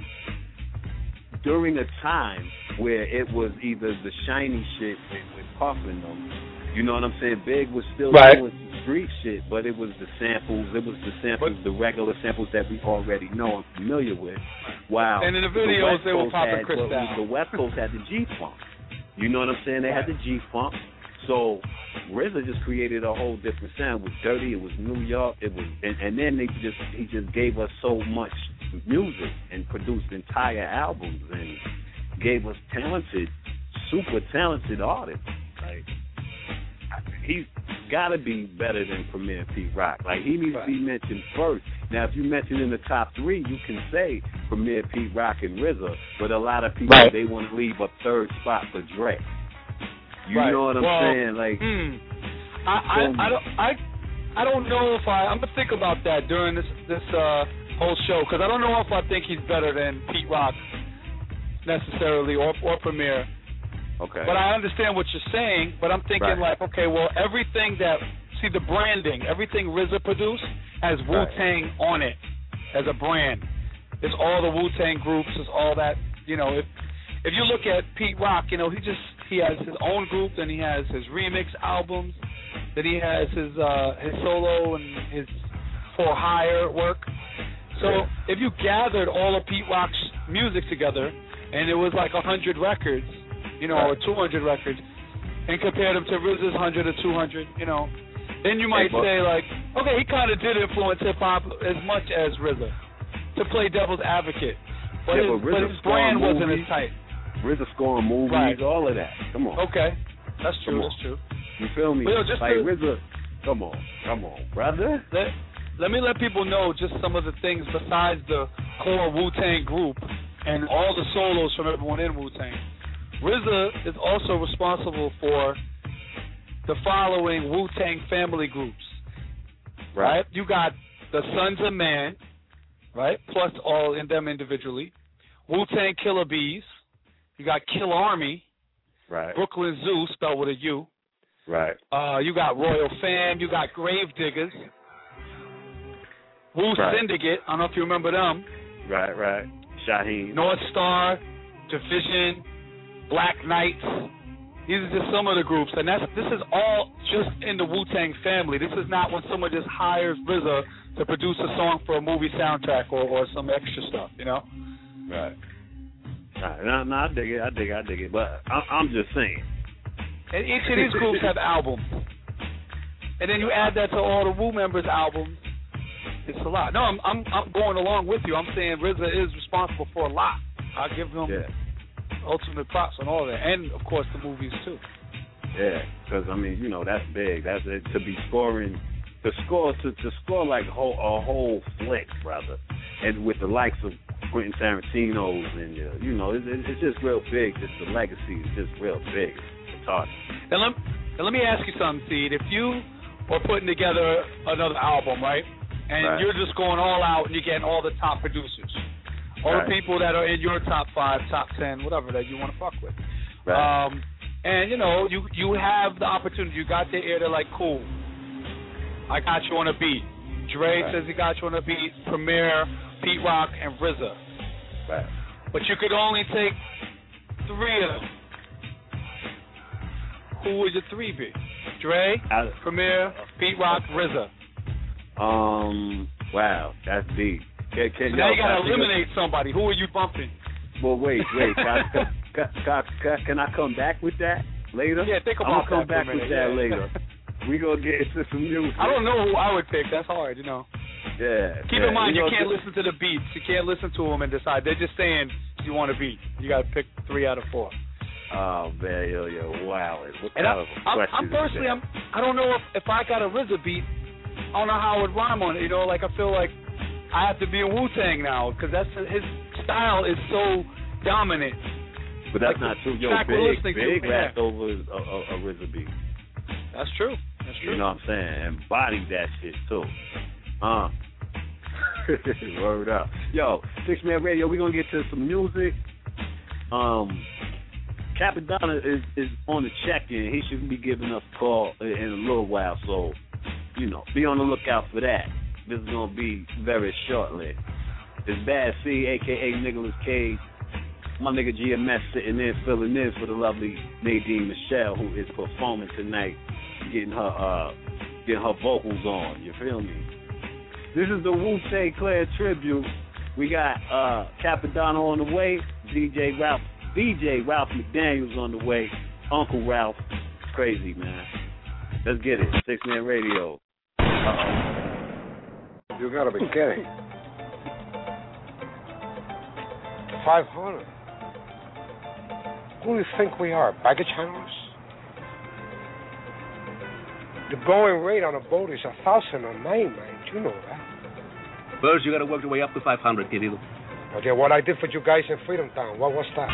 during a time where it was either the shiny shit with Puff and them. You know what I'm saying? Big was still doing some street shit, but it was the samples, the regular samples that we already know and familiar with. Wow. And in the videos, they were popping Chris down. The West Coast had the G-Funk. You know what I'm saying? They had the G-Funk. So RZA just created a whole different sound. It was dirty. It was New York. It was, and then he just gave us so much music and produced entire albums and gave us super talented artists. Like, he's got to be better than Premier Pete Rock. Like, he needs to be mentioned first. Now, if you mention in the top 3, you can say Premier Pete Rock and RZA, but a lot of people, they want to leave a third spot for Dre. You know what I'm saying? Like, I don't know if I'm gonna think about that during this whole show, because I don't know if I think he's better than Pete Rock necessarily or Premier. Okay. But I understand what you're saying. But I'm thinking like, okay, well, everything the branding, everything RZA produced has Wu-Tang on it as a brand. It's all the Wu-Tang groups. It's all that. You know, if you look at Pete Rock, you know, he has his own group, then he has his remix albums, then he has his solo and his for hire work. So if you gathered all of Pete Rock's music together, and it was like 100 records, you know, or 200 records, and compared them to RZA's 100 or 200, you know, then you might say like, okay, he kind of did influence hip hop as much as RZA, to play devil's advocate, but his brand wasn't as tight. RZA scoring movies, all of that. Come on. Okay, that's true. That's true. You feel me? Well, just like RZA, come on, brother. Let me let people know just some of the things besides the core Wu-Tang group and all the solos from everyone in Wu-Tang. RZA is also responsible for the following Wu-Tang family groups. Right? You got the Sons of Man, right? Plus all in them individually. Wu-Tang Killer Bees. You got Kill Army. Right. Brooklyn Zoo, spelled with a U. Right. You got Royal Fam. You got Grave Diggers. Wu Syndicate. I don't know if you remember them. Right. Shaheen. North Star. Division. Black Knights. These are just some of the groups. And this is all just in the Wu-Tang family. This is not when someone just hires RZA to produce a song for a movie soundtrack or some extra stuff, you know? Right. No, I dig it. But I'm just saying. And each of these groups have albums. And then you add that to all the Wu members' albums, It's a lot. No, I'm going along with you. I'm saying RZA is responsible for a lot. I give him ultimate props on all that, and of course the movies too. Yeah, because I mean, you know, that's big. That's it, to be scoring, to score like a whole flick, brother, and with the likes of Quentin Tarantino's and you know, it's just real big. Just the legacy is just real big. It's hard. And let me ask you something, Seed. If you were putting together another album, right, and you're just going all out and you're getting all the top producers, all the people that are in your top 5, top 10, whatever that you want to fuck with. Right. And, you know, you have the opportunity. You got their ear. They're like, cool, I got you on a beat. Dre says he got you on a beat. Premier, Pete Rock, and RZA. Right. But you could only take 3 of them. Who would your 3 be? Dre, Premier, Pete Rock, RZA. Wow, that's deep. So now you got to eliminate somebody. Who are you bumping? Well, wait. Can I come back with that later? Yeah, think about that. I'm going to come back with that later. We're going to get into some music. I don't know who I would pick. That's hard, you know. Yeah. Keep in mind, you can't listen to the beats. You can't listen to them and decide. They're just saying you want a beat. You got to pick 3 out of 4. Oh, man, yo, wow. I'm personally, I don't know if I got a RZA beat, I don't know how I would rhyme on it. You know, like I feel like I have to be in Wu-Tang now because his style is so dominant. But that's not true. Yo, Big rapped over a RZA beat. That's true. You know what I'm saying? Embodied that shit too. Word up. Yo, 6 Man Radio, we're going to get to some music. Capadonna is on the check-in. He should be giving us a call in a little while, so, you know, be on the lookout for that. This is going to be very shortly. It's Bad C, a.k.a. Nicolas Cage. My nigga GMS sitting in, filling in for the lovely Nadine Michelle, who is performing tonight, getting her vocals on. You feel me? This is the Wu-Tang Clan tribute. We got Capadonna on the way, DJ Ralph McDaniels on the way, Uncle Ralph. It's crazy, man. Let's get it. 6 Man Radio. You gotta be kidding. 500. Who do you think we are, baggage handlers? The going rate on a boat is 1,000 a night, man. You know that. First, you gotta work your way up to 500, querido. Okay, what I did for you guys in Freedom Town, what was that?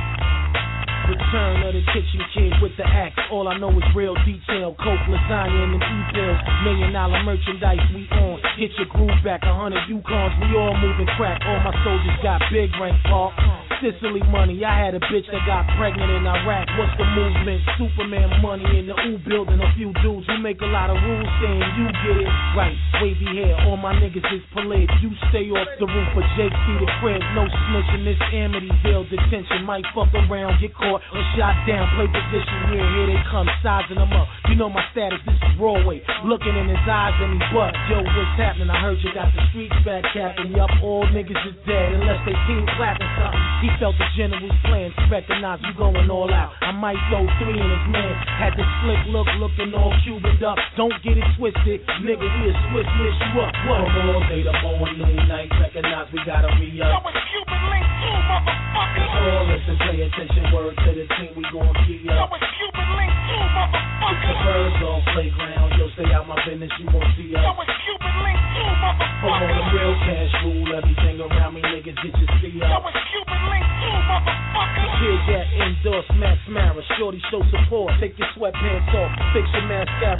Return of the kitchen kid with the axe. All I know is real detail. Coke, lasagna, and them e-bills. $1 million merchandise we on. Hit your groove back, 100 Yukons. We all moving crack. All my soldiers got big rank, Paul. Sicily money. I had a bitch that got pregnant in Iraq. What's the movement? Superman money in the U building. A few dudes who make a lot of rules saying you get it right. Wavy hair. All my niggas is polite. You stay off the roof of Jake C. the crib. No snitching. This Amityville detention. Might fuck around, get caught or shot down. Play position. Yeah, here they come. Sizing them up. You know my status. This is Broadway. Looking in his eyes and he butt. Yo, what's happening? I heard you got the streets back capping. Yup, all niggas is dead unless they team clapping something. He felt the general's plans, recognize you going all out. I might throw 3 in his man. Had the slick look, looking all Cubaned up. Don't get it twisted, nigga, we a Swiss miss you up. What? From all day to morning, noon, night, recognize we gotta re-up. Yo, it's Cuban Link too, motherfucker. All listen, pay attention, word to the team, we gon' key up. Yo, it's Cuban Link too, motherfucker. It's the birds on playground, yo, stay out my business, you won't see us. Yo, it's Cuban Link too, motherfucker. From all the real cash rule, everything around me, niggas get your see up. Yo, it's Cuban Link too, motherfucker. Kid that endorse Max Mara, shorty show support, take your sweatpants off, fix your mascara,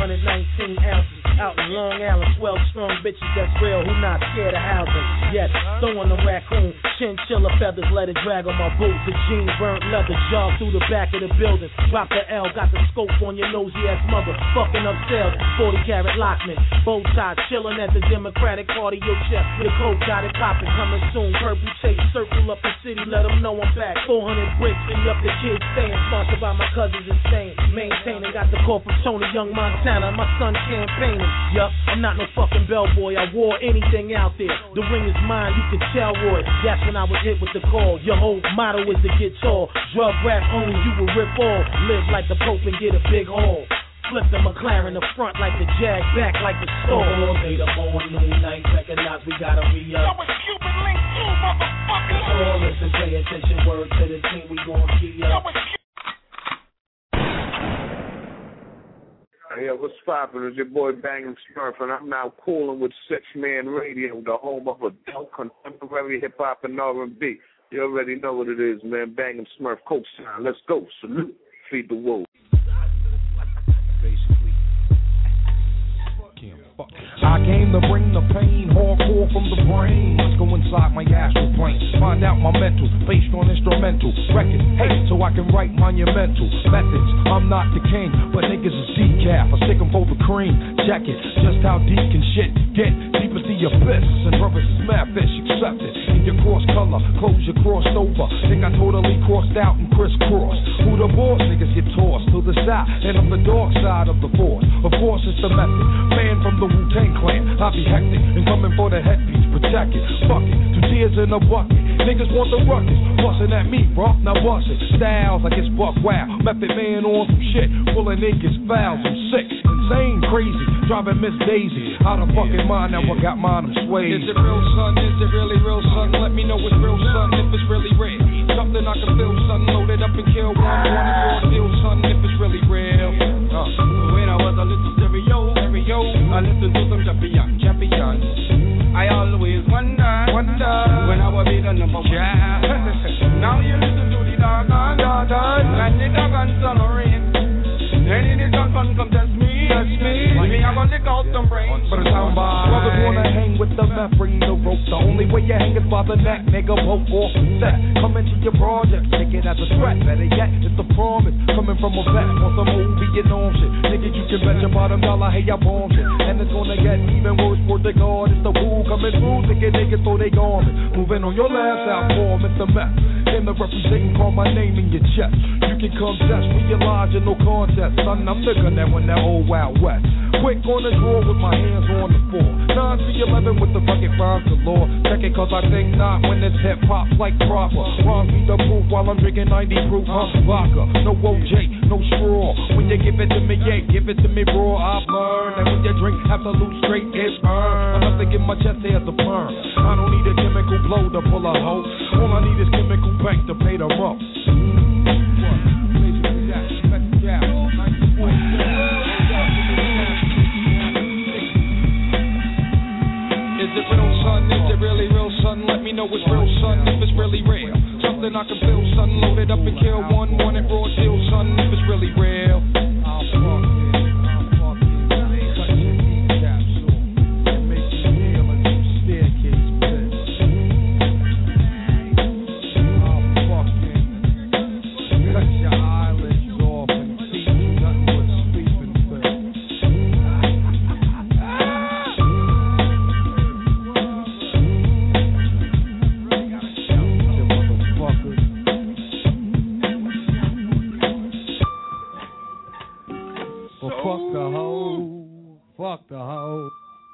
419 ounces, out in Long Island, 12 strong bitches that's real, who not scared of housing. Yes, throwing the raccoon, chinchilla feathers, let it drag on my boots, the jeans burnt leather, jog through the back of the building, drop the L, got the scope on your nosy ass mother, fucking up sales, 40 karat Lockman, bow tie, chilling at the Democratic Party, your chef, your coat got it popping, coming soon, purple chase, circle up the city, let them know I'm back, 400 bricks, and up the kids staying, sponsored by my cousins in Spain, maintaining, got the call from Tony Young Montana, my son campaigning, yup, I'm not no fucking bellboy, I wore anything out there, the ring is mine, you can tell Roy, that's when I was hit with the call, your whole motto is to get tall, drug rap only, you will rip all, live like the Pope and get a big haul. Flip the McLaren, the front like the Jag, back like the store. All day to morning, noon, night, recognize we gotta be up. Yo, it's Cuban Link 2, motherfucker. All listen, pay attention, word to the team, we gon' key up. Hey, what's poppin'? It's your boy Bangin' Smurf, and I'm now cooling with 6 Man Radio, the home of adult contemporary hip hop and R&B. You already know what it is, man. Bangin' Smurf, cosign. Let's go. Salute. Feed the wolves. I came to bring the pain, hardcore from the brain. Let's go inside my astral plane, find out my mental, based on instrumental record. Hey, so I can write monumental methods. I'm not the king, but niggas is decaf. I stick 'em for the cream. Check it, just how deep can shit get? Deep into your fists, and brothers is mad fish, accept it. In your cross color, clothes you crossed over. Think I totally crossed out and crisscrossed. Who the boss? Niggas get tossed to the side, and I'm the dark side of the force. Of course it's the method, man from the Wu-Tang Clan. I be hectic and coming for the headpiece, protect it. Fuck it, 2 tears in a bucket. Niggas want the ruckus, bustin' at me, bro. Now bust it. Styles like it's buck wow. Method man on some shit, pulling niggas fouls. I'm sick, insane, crazy, driving Miss Daisy out of fucking mind. Now I got mine, I'm swayed. Is it real, son? Is it really real, son? Let me know it's real, son. If it's really real, something I can feel, son. Load it up and kill one and raw deal, son. If it's really real. When I was a little stereo, I listened to some champions. I always wonder when I will be the number one. Now you listen to the dog and the dog and tolerate. Any the dog come test me. Me, I'm gonna take out some brains. But it's how brothers wanna hang with the meth, bring the rope. The only way you hang is by the neck, nigga. Vote off the set. Come into your project, take it as a threat. Better yet, it's a promise coming from a vet. Want some movie, you know shit. Nigga, you can bet your bottom dollar, hey, I bomb shit. And it's gonna get even worse for the guard. It's the woo coming through, thinking niggas so they garment. Moving on your last out for Mr. Meth. Him the representing, call my name in your chest. You can come test, realize you're no contest. Son, I'm thicker than when that old Wild West. Quick on the draw with my hands on the floor. 9 to 11 with the bucket rhymes galore. Check it cause I think not when it's hip hop like proper. Rhymes be the proof while I'm drinking 90 proof, vodka. No OJ, no straw. When you give it to me, yeah, give it to me raw. I've learned that when you drink absolute straight, it burns. Enough to get my chest hair to burn. I don't need a chemical blow to pull a hoe. All I need is chemical bank to pay the rope. Is it real, son? Is it really real, son? Let me know it's real, son. If it's really real, something I can feel, son. Load it up and kill one, want it raw deal, son. If it's really real. Fuck the hoe.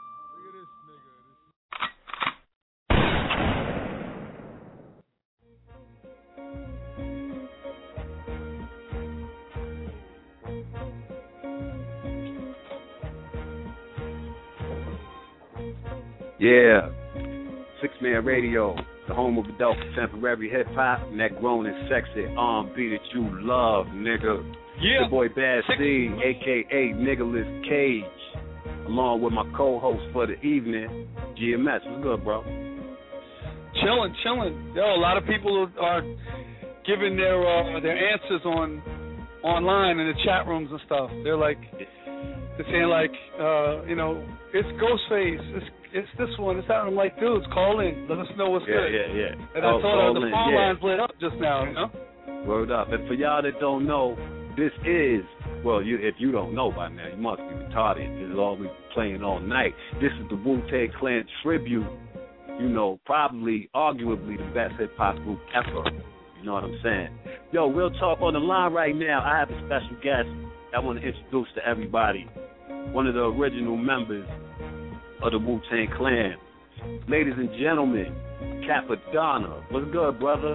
Yeah, 6 Man Radio, the home of adult contemporary hip hop, and that grown and sexy R&B that you love, nigga. Yeah. Your boy Bad C, aka Nicholas Cage, along with my co-host for the evening, GMS. What's good, bro? Chilling. Yo, a lot of people are giving their answers online in the chat rooms and stuff. They're saying like, it's Ghostface, it's this one, it's that. I'm like, dudes, call in, let us know what's good. Yeah. And I thought the phone lines lit up just now, you know? Word up. And for y'all that don't know, this is, if you don't know by now, you must be retarded. This is all we playing all night. This is the Wu-Tang Clan tribute. Probably, arguably the best hip-hop group ever. You know what I'm saying? Yo, real talk on the line right now. I have a special guest I want to introduce to everybody. One of the original members of the Wu-Tang Clan. Ladies and gentlemen, Capadonna. What's good, brother?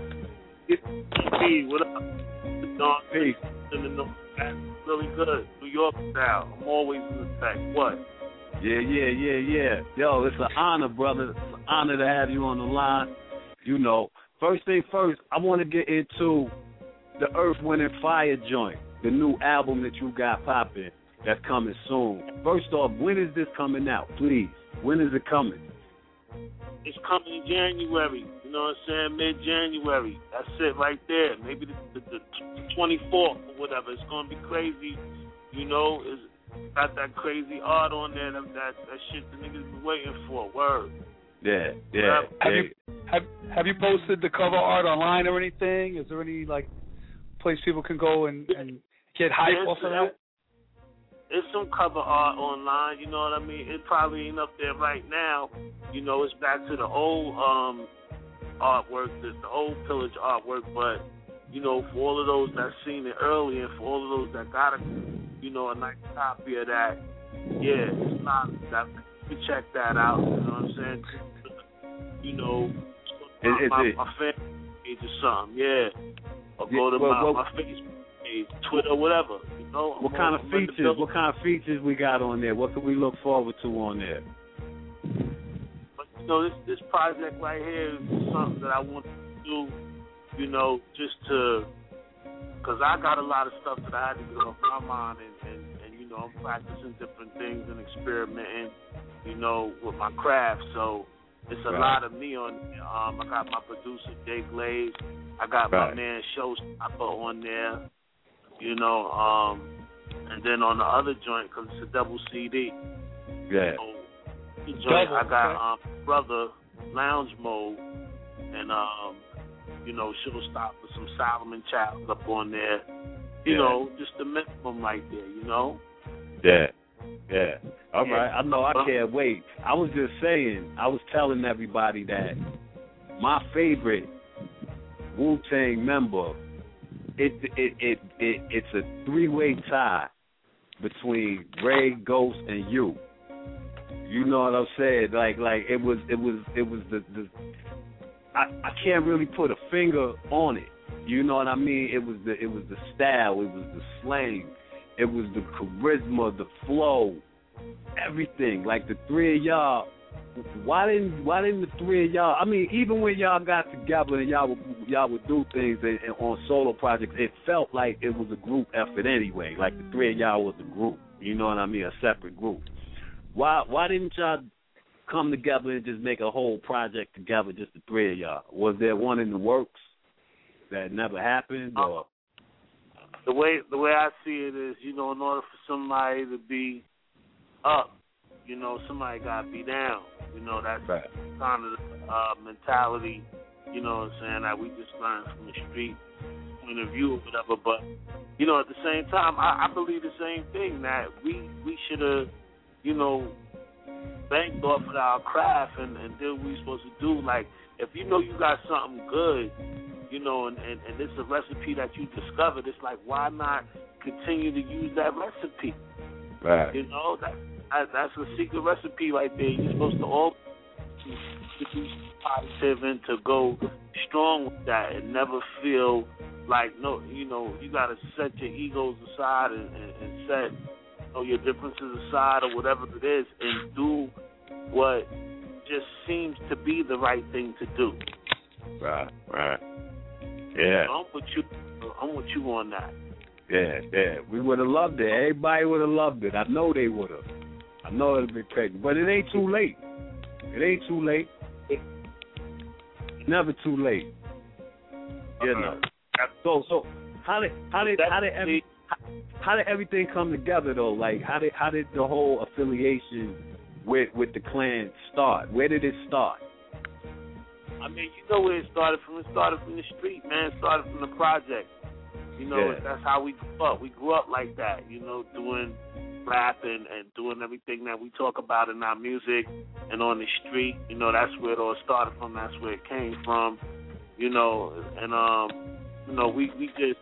Hey, what up? Peace. Really good. New York style. I'm always in the back. What? Yeah. Yo, it's an honor, brother. It's an honor to have you on the line. You know, first thing first, I want to get into the Earth, Wind, and Fire joint, the new album that you got popping that's coming soon. First off, when is this coming out, please? When is it coming? It's coming in January. You know what I'm saying? Mid-January. That's it right there. Maybe the 24th or whatever. It's going to be crazy. You know, it's got that crazy art on there. That shit the niggas been waiting for. Word. Yeah. Have you posted the cover art online or anything? Is there any like place people can go and get hype off of that? It's some cover art online, you know what I mean? It probably ain't up there right now. You know, it's back to the old artwork, the old Pillage artwork, but, you know, for all of those that seen it early and for all of those that got a nice copy of that, yeah, it's not that. You check that out, you know what I'm saying? You know, my fan page or something, yeah. Or go to my Facebook page, Twitter, whatever. You know, what kind of features we got on there? What can we look forward to on there? But you know, this project right here is something that I want to do. You know, just because I got a lot of stuff that I had to get off my mind, and you know, I'm practicing different things and experimenting, you know, with my craft. So it's a lot of me on there. I got my producer Jay Glaze. I got my man Showstopper on there, you know, and then on the other joint, because it's a double CD. Yeah. So, the joint, I got brother Lounge Mode, and you know, Showstopper, some Solomon Child up on there. You know, just the minimum right there, you know. Yeah. All right. I know. I can't wait. I was just saying. I was telling everybody that my favorite Wu-Tang member, it's a three-way tie between Ray, Ghost, and you. You know what I'm saying? Like it was the I can't really put a finger on it. You know what I mean? It was the style, it was the slang, it was the charisma, the flow, everything. Like the three of y'all. Why didn't the three of y'all? I mean, even when y'all got together and y'all would do things and on solo projects, it felt like it was a group effort anyway. Like the three of y'all was a group. You know what I mean? A separate group. Why didn't y'all come together and just make a whole project together, just the three of y'all? Was there one in the works that never happened? Or the way I see it is, you know, in order for somebody to be up, you know, somebody got to be down. You know, that's kind of the mentality, you know what I'm saying, that we just learned from the street point of view or whatever. But, you know, at the same time, I believe the same thing, that we should have, you know, banked off of our craft and did what we supposed to do. Like, if you know you got something good, you know, and it's a recipe that you discovered, it's like, why not continue to use that recipe? Right. You know, that's a secret recipe right there. You're supposed to all be positive and to go strong with that and never feel like, no, you know, you got to set your egos aside and set, you know, your differences aside or whatever it is and do what just seems to be the right thing to do. Right. Yeah. I'm with you on that. Yeah. We would have loved it. Everybody would have loved it. I know they would have. I know it'll be crazy. But it ain't too late. Never too late. You know. So how did everything come together though? Like how did the whole affiliation with the clan start? Where did it start? I mean, you know where it started from. It started from the street, man. It started from the project. You know, That's how we grew up. We grew up like that, you know, doing rap and doing everything that we talk about in our music and on the street. You know, that's where it all started from. That's where it came from, you know. And, you know, we just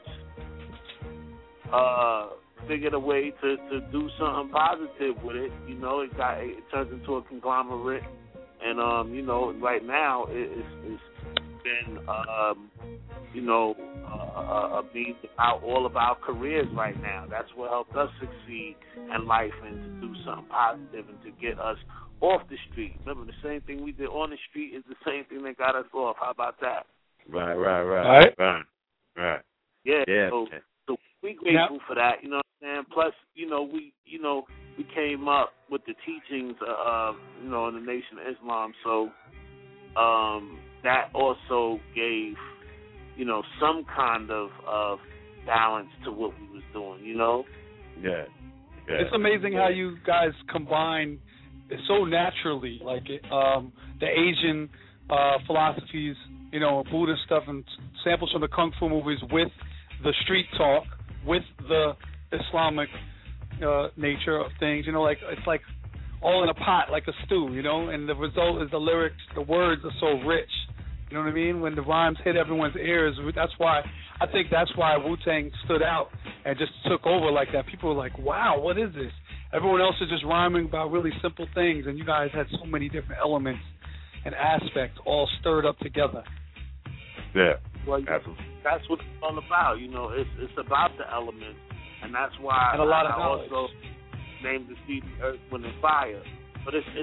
figured a way to do something positive with it. You know, it turns into a conglomerate. And, you know, right now it's been, you know, be about all of our careers right now. That's what helped us succeed in life and to do something positive and to get us off the street. Remember, the same thing we did on the street is the same thing that got us off. How about that? Right. Yeah. So we grateful for that. You know what I'm saying? Plus, we came up with the teachings of in the Nation of Islam. So that also gave some kind of balance to what we was doing. Yeah. It's amazing how you guys combine it so naturally, like the Asian philosophies, Buddhist stuff and samples from the Kung Fu movies with the street talk, with the Islamic nature of things. It's like all in a pot, like a stew, and the result is the lyrics, the words are so rich. You know what I mean? When the rhymes hit everyone's ears, I think that's why Wu-Tang stood out and just took over like that. People were like, wow, what is this? Everyone else is just rhyming about really simple things, and you guys had so many different elements and aspects all stirred up together. Yeah, well, absolutely. That's what it's all about. It's about the elements, and that's why and a lot of I also named the CD Earth, Wind, and Fire. But it's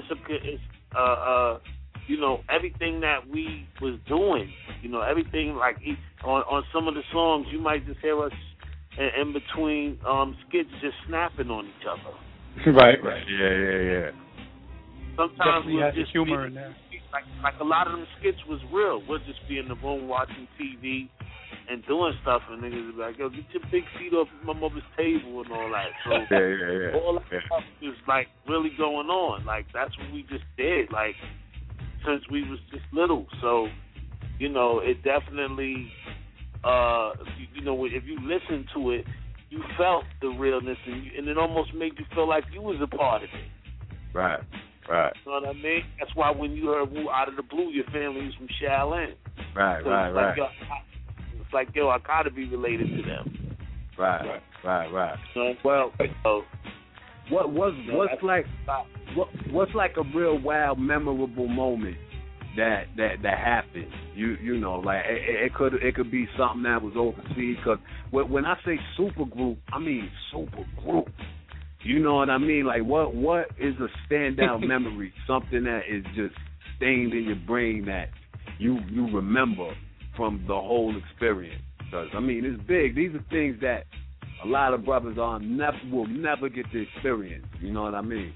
everything that we was doing, everything like on some of the songs, you might just hear us in between skits just snapping on each other. Right. Yeah. Sometimes we had just humor in there. Like a lot of them skits was real. We'll just be in the room watching TV and doing stuff, and niggas would be like, yo, get your big feet off my mother's table and all that. So all that stuff is like really going on. Like that's what we just did. Like since we was just little. So, it definitely, if you listen to it, you felt the realness, and it almost made you feel like you was a part of it. Right. You know what I mean? That's why when you heard Wu out of the blue, your family was from Shaolin. Right. It's like, yo, I gotta be related to them. Right. Well, what's like a real wild, memorable moment that happened? Like it could be something that was overseas. Because when I say super group, I mean super group. You know what I mean? Like what is a standout memory? Something that is just stained in your brain that you remember from the whole experience. Because it's big. These are things that a lot of brothers will never get to experience. You know what I mean?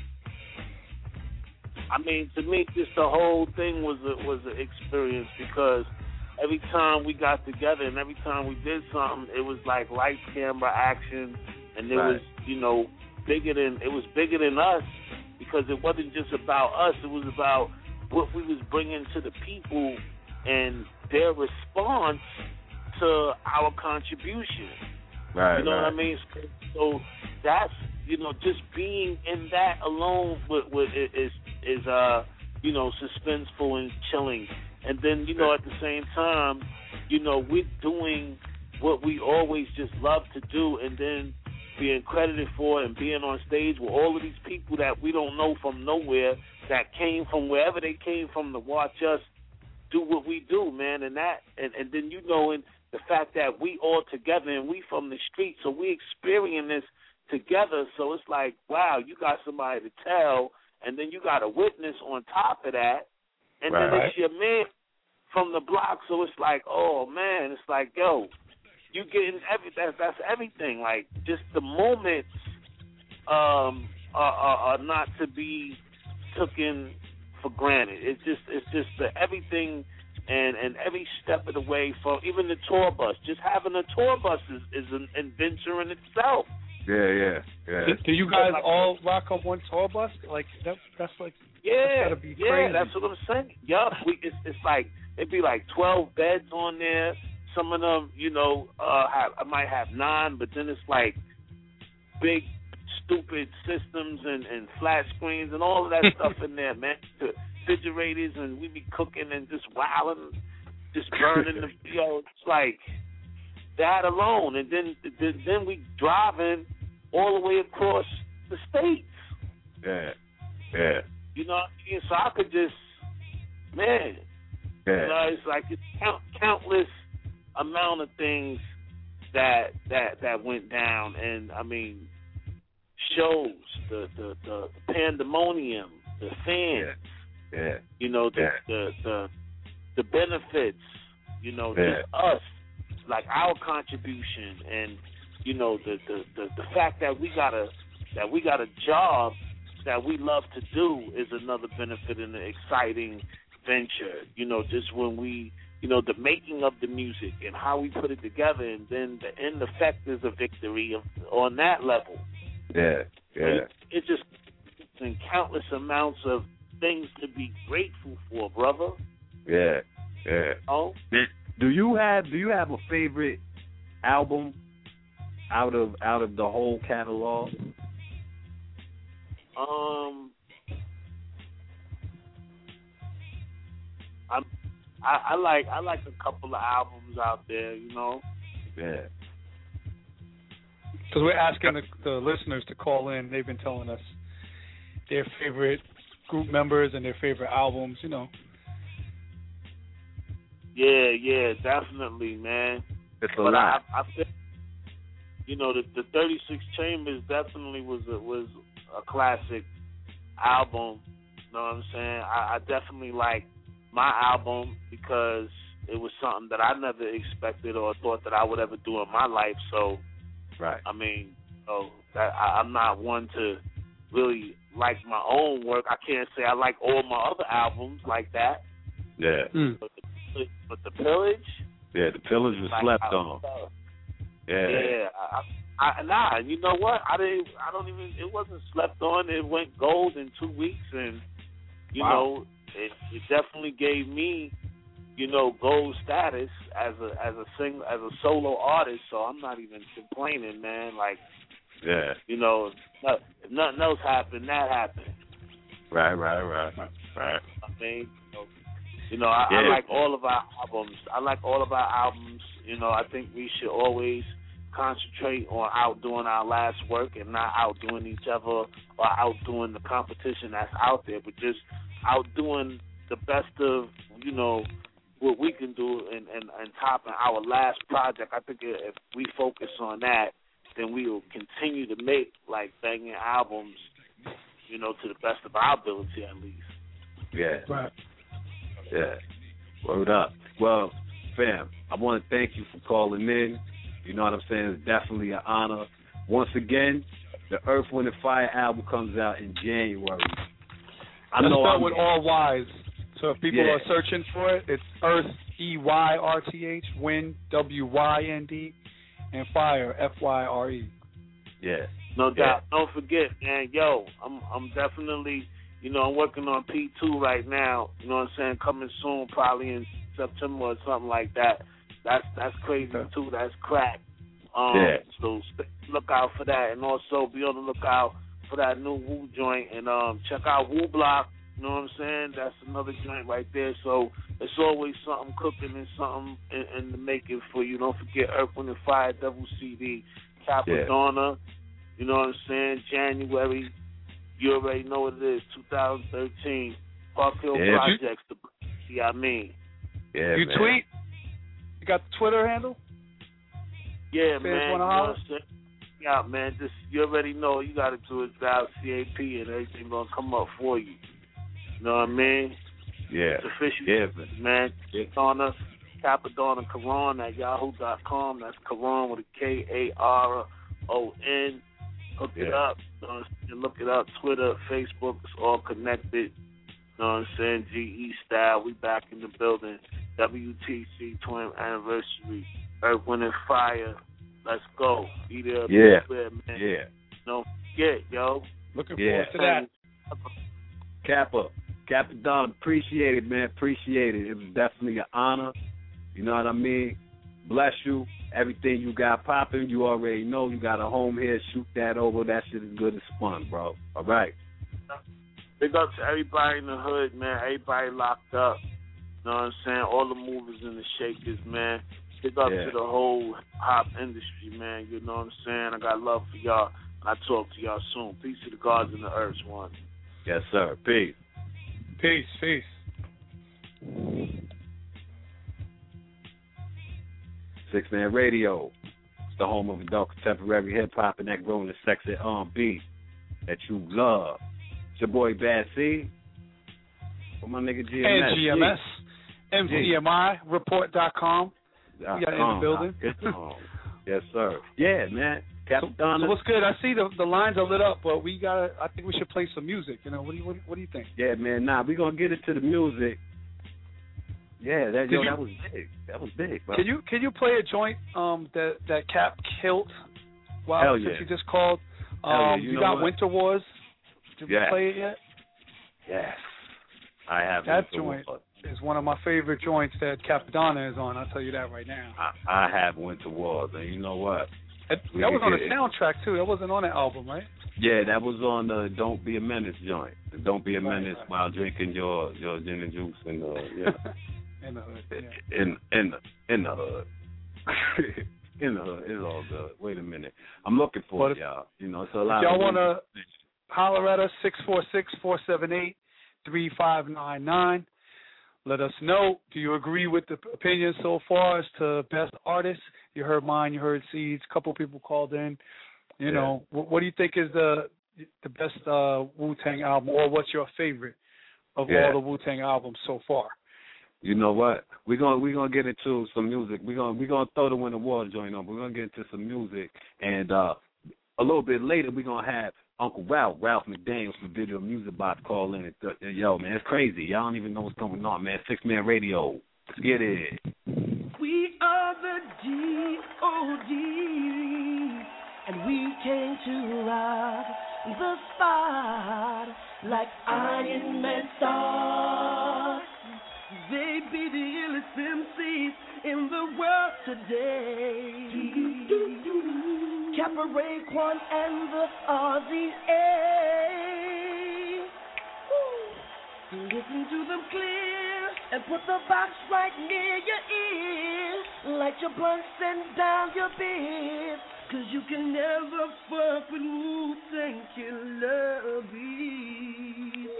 To me, just the whole thing was an experience, because every time we got together and every time we did something, it was like lights, camera, action, and it was bigger than us, because it wasn't just about us. It was about what we was bringing to the people and their response to our contribution. Right. You know what I mean? So that's just being in that alone is suspenseful and chilling. And then at the same time, we're doing what we always just love to do, and then being credited for and being on stage with all of these people that we don't know from nowhere, that came from wherever they came from to watch us do what we do, man. And then and the fact that we all together and we from the street, so we experience this together. So it's like, wow, you got somebody to tell, and then you got a witness on top of that, and then it's your man from the block. So it's like, oh man, it's like, yo, you getting everything. That's everything. Like, just the moments are not to be taken for granted. It's just the everything. And every step of the way, from even the tour bus, just having a tour bus is an adventure in itself. Yeah. Do you guys all rock on one tour bus? Like that's like that's gotta be crazy. That's what I'm saying. Yup, it's like it'd be like 12 beds on there. Some of them, I might have 9, but then it's like big, stupid systems and flat screens and all of that stuff in there, man. Refrigerators, and we be cooking and just wilding, just burning the it's like that alone, and then we driving all the way across the states. Yeah. So I could just, man. Yeah. It's like it's countless amount of things that went down, and I mean, shows, the pandemonium, the fans, you know, the benefits, you know, just us, like our contribution, and you know, the fact that we got a job that we love to do is another benefit and an exciting venture. You know, just when we, you know, the making of the music and how we put it together, and then the end effect is a victory on that level. It's just and countless amounts of things to be grateful for, brother. Oh, do you have a favorite album out of the whole catalog? I like a couple of albums out there, you know. Because we're asking the listeners to call in. They've been telling us their favorite group members and their favorite albums, you know. Yeah, definitely, man. It's a lot. I feel, you know, the 36 Chambers definitely was a classic album. You know what I'm saying? I definitely like my album because it was something that I never expected or thought that I would ever do in my life. So, I mean, you know, that I'm not one to really like my own work. I can't say I like all my other albums like that. But the Pillage. The Pillage was slept on. Nah, you know what? It wasn't slept on. It went gold in 2 weeks, and you know, it definitely gave me, you know, gold status as a solo artist. So I'm not even complaining, man. Like, you know, if nothing else happened, that happened. Right. I mean, you know, I like all of our albums. You know, I think we should always concentrate on outdoing our last work and not outdoing each other or outdoing the competition that's out there, but just outdoing the best of, you know, what we can do and topping our last project. I think if we focus on that, then we will continue to make, like, banging albums, you know, to the best of our ability at least. Word up. Well, fam, I want to thank you for calling in. You know what I'm saying? It's definitely an honor. Once again, the Earth, Wind, and Fire album comes out in January. I know spelled with all Y's. So if people are searching for it, it's Earth, EYRTH, Wind, WYND, and Fire, FYRE. No doubt. Don't forget, man. Yo, I'm definitely, you know, I'm working on P2 right now. You know what I'm saying? Coming soon, probably in September or something like that. That's crazy too. That's crack. So look out for that, and also be on the lookout for that new Woo joint, and check out Woo Block. You know what I'm saying? That's another joint right there. So it's always something cooking and something in the making for you. Don't forget Earth, Wind, and Fire double CD, Capadonna. You know what I'm saying? January. You already know what it is. 2013. Park Hill Projects. You tweet? You got the Twitter handle? Yeah, man. You know what I'm saying? Yeah, man. Just, you already know. You got to do it dial CAP and everything going to come up for you. You know what I mean? It's official. Man. Capadonna, Caron at yahoo.com. That's Caron with a Karon. Hook it up. You know what I'm saying? Look it up. Twitter, Facebook. It's all connected. You know what I'm saying? GE style. We back in the building. WTC 20th anniversary. Earth, Wind, and Fire. Let's go. Be there. Man. Don't forget, yo. Looking forward to that. Capadonna, appreciate it, man. Appreciate it. It was definitely an honor. You know what I mean? Bless you. Everything you got popping, you already know. You got a home here. Shoot that over. That shit is good as fun, bro. All right. Big up to everybody in the hood, man. Everybody locked up. You know what I'm saying? All the movers and the shakers, man. Big up to the whole hop industry, man. You know what I'm saying? I got love for y'all. I'll talk to y'all soon. Peace to the gods and the earth, one. Yes, sir. Peace. Peace. 6 Man Radio. It's the home of adult contemporary hip hop and that grown and sexy R&B that you love. It's your boy Bad C. With my nigga GMS. And GMS. MCMI, report.com. We got in the building. Yes, sir. Yeah, man. Captain So what's good? I see the lines are lit up, but I think we should play some music. You know, what do you think? Yeah, man. Nah, we gonna get into the music. Yeah, that was big. That was big, bro. Can you play a joint that Cap killed? Wow, Hell since yeah. you just called. You got what? Winter Wars. Did you play it yet? Yes. I have. That Winter joint Wars. is one of my favorite joints that Capadonna is on. I'll tell you that right now. I have Winter Wars, and you know what? That was on the soundtrack too. That wasn't on the album, right? Yeah, that was on the Don't Be a Menace joint. The Don't Be a Menace while drinking your gin and juice and in the hood. Yeah. In the hood. In the hood. It's all good. Wait a minute. I'm looking for it, y'all. You know, it's a lot. If y'all wanna holler at us 646-478-3599. Let us know. Do you agree with the opinion so far as to best artists? You heard mine. You heard Seeds. A couple people called in. You know, what do you think is the best Wu-Tang album, or what's your favorite of all the Wu-Tang albums so far? You know what? We're gonna get into some music. We're gonna throw the Winter War joint on. We're gonna get into some music, and a little bit later we're gonna have Uncle Ralph McDaniels from Video Music Box call in. Yo, man, it's crazy. Y'all don't even know what's going on, man. 6 Man Radio. Let's get it. We are the G.O.D. and we came to rock the spot like Iron Man stars. They be the illest MCs in the world today. Kappa, Raekwon, and the RZA. Listen to them clear and put the box right near your ear. Light your blunt, send down your beer. 'Cause you can never fuck with Wu-Tang Killer beat.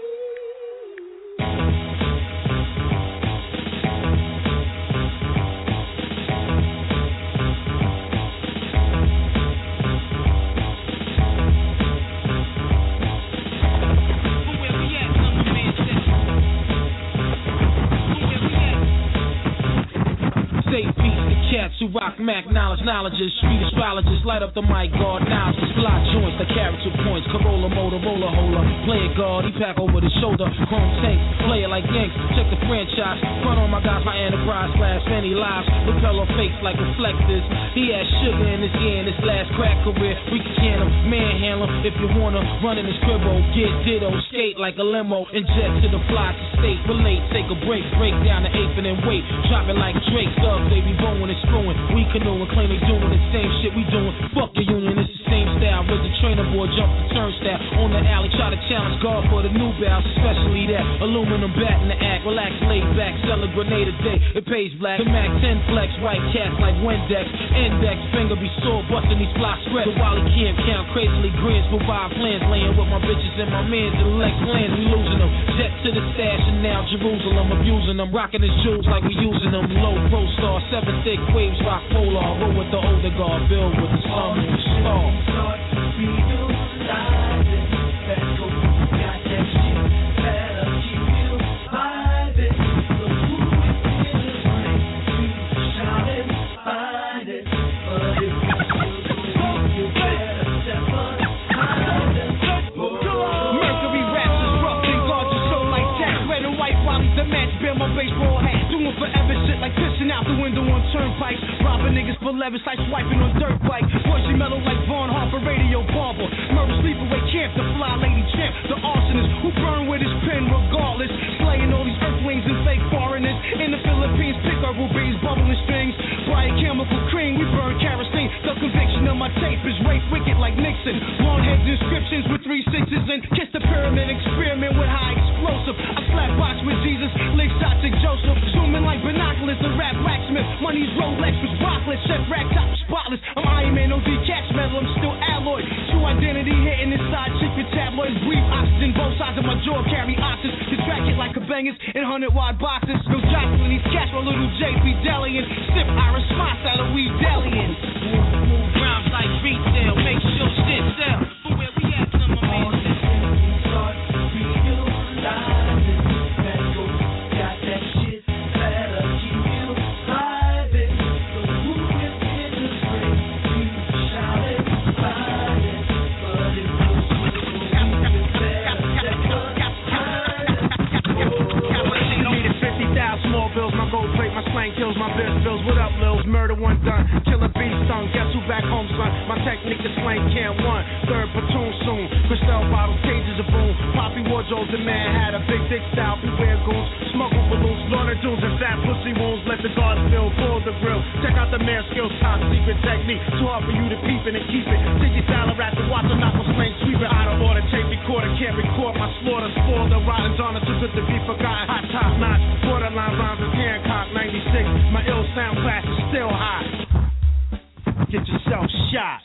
Say peace to cats who rock Mac knowledges, street astrologists, light up the mic guard, knowledges, fly joints, the character points, Corolla, Motorola, holder, play it guard, he pack over the shoulder, chrome tanks, play it like Yanks, check the franchise, front on my guys, my enterprise, slash many lives, repel on fakes like reflectors, he had sugar in his ear in his last crack career, we can him, manhandle him, if you wanna, run in his cribbo, get ditto, skate like a limo, and jet to the fly to state, relate, take a break down the eighth and then wait, drop it like Drake, baby, bowing and screwing. We canoeing, claim they doing the same shit we doing. Fuck the union, it's the same style. Raise the trainer boy, jump the turnstile. On the alley, try to challenge God for the new bounce, especially that aluminum bat in the act. Relax, lay back, sell a grenade a day. It pays black. The Mac 10 flex, white cats like Windex. Index, finger be sore, busting these fly spreads. The Wally can't count crazily grins, provide plans. Laying with my bitches and my mans and Lex lands, we losing them. Jet to the stash and now Jerusalem, abusing them. Rocking his jewels like we using them. Low pro star, 7 thick waves, rock polar. Roll with the older guard, build with the sun and star. Mercury raps is rough and guards your soul like tax. Red and white Wally the match, bear my baseball hat. Doing forever shit like pissing out the window on turnpikes. Robbing niggas for leverage like swiping on dirt bike. Voicey mellow like Vaughn Harper, radio barber. Murder sleepaway camp, the fly lady champ. The arsonist who burn with his pen regardless. Slaying all these earthlings and fake foreigners. In the Philippines, pick up rubies, bubbling strings. Bright chemical cream, we burn kerosene. The conviction of my tape is rape wicked like Nixon. Long heads inscriptions with 3 6s and kiss the pyramid experiment with high explosive. I slap box with Jesus, lick shots at Joseph. Zooming like binoculars, the rap blacksmith. Money's Rolex was brockless, chef rack top spotless. I'm Iron Man, no detach metal, I'm still alloy. True identity hitting inside secret tabloids. Breathe oxygen, both sides of my jaw carry oxygen. Contract it like a bed bangers in 100-wide boxes. No Jocelyn, he's cash for little JP Deli and sip Irish spots out of weed delian. Move rhymes like retail, make sure shit sell. For where we at, some of my man. Slang kills my best bills. What up, Lils? Murder one done. Killer bee stung. Guess who back home, son? My technique is slang can't one. Third platoon soon. Cristal bottles, cages of boom. Poppy wardrobes, the man had a big dick style. Beware goons. Smuggle balloons. Slaughter dudes and fat pussy wounds. Let the guards fill. Pull the grill. Check out the mayor skills. Top secret technique. Too hard for you to peep it and keep it. Take your salad rap to watch a knuckle slang. Sweep it out of order. Tape recorder. Can't record my slaughter. Spoil the rotten Donna. Too good to be forgotten. Hot top notch. Borderline rhymes with Hancock. 96. My ill sound class is still hot. Get yourself shot.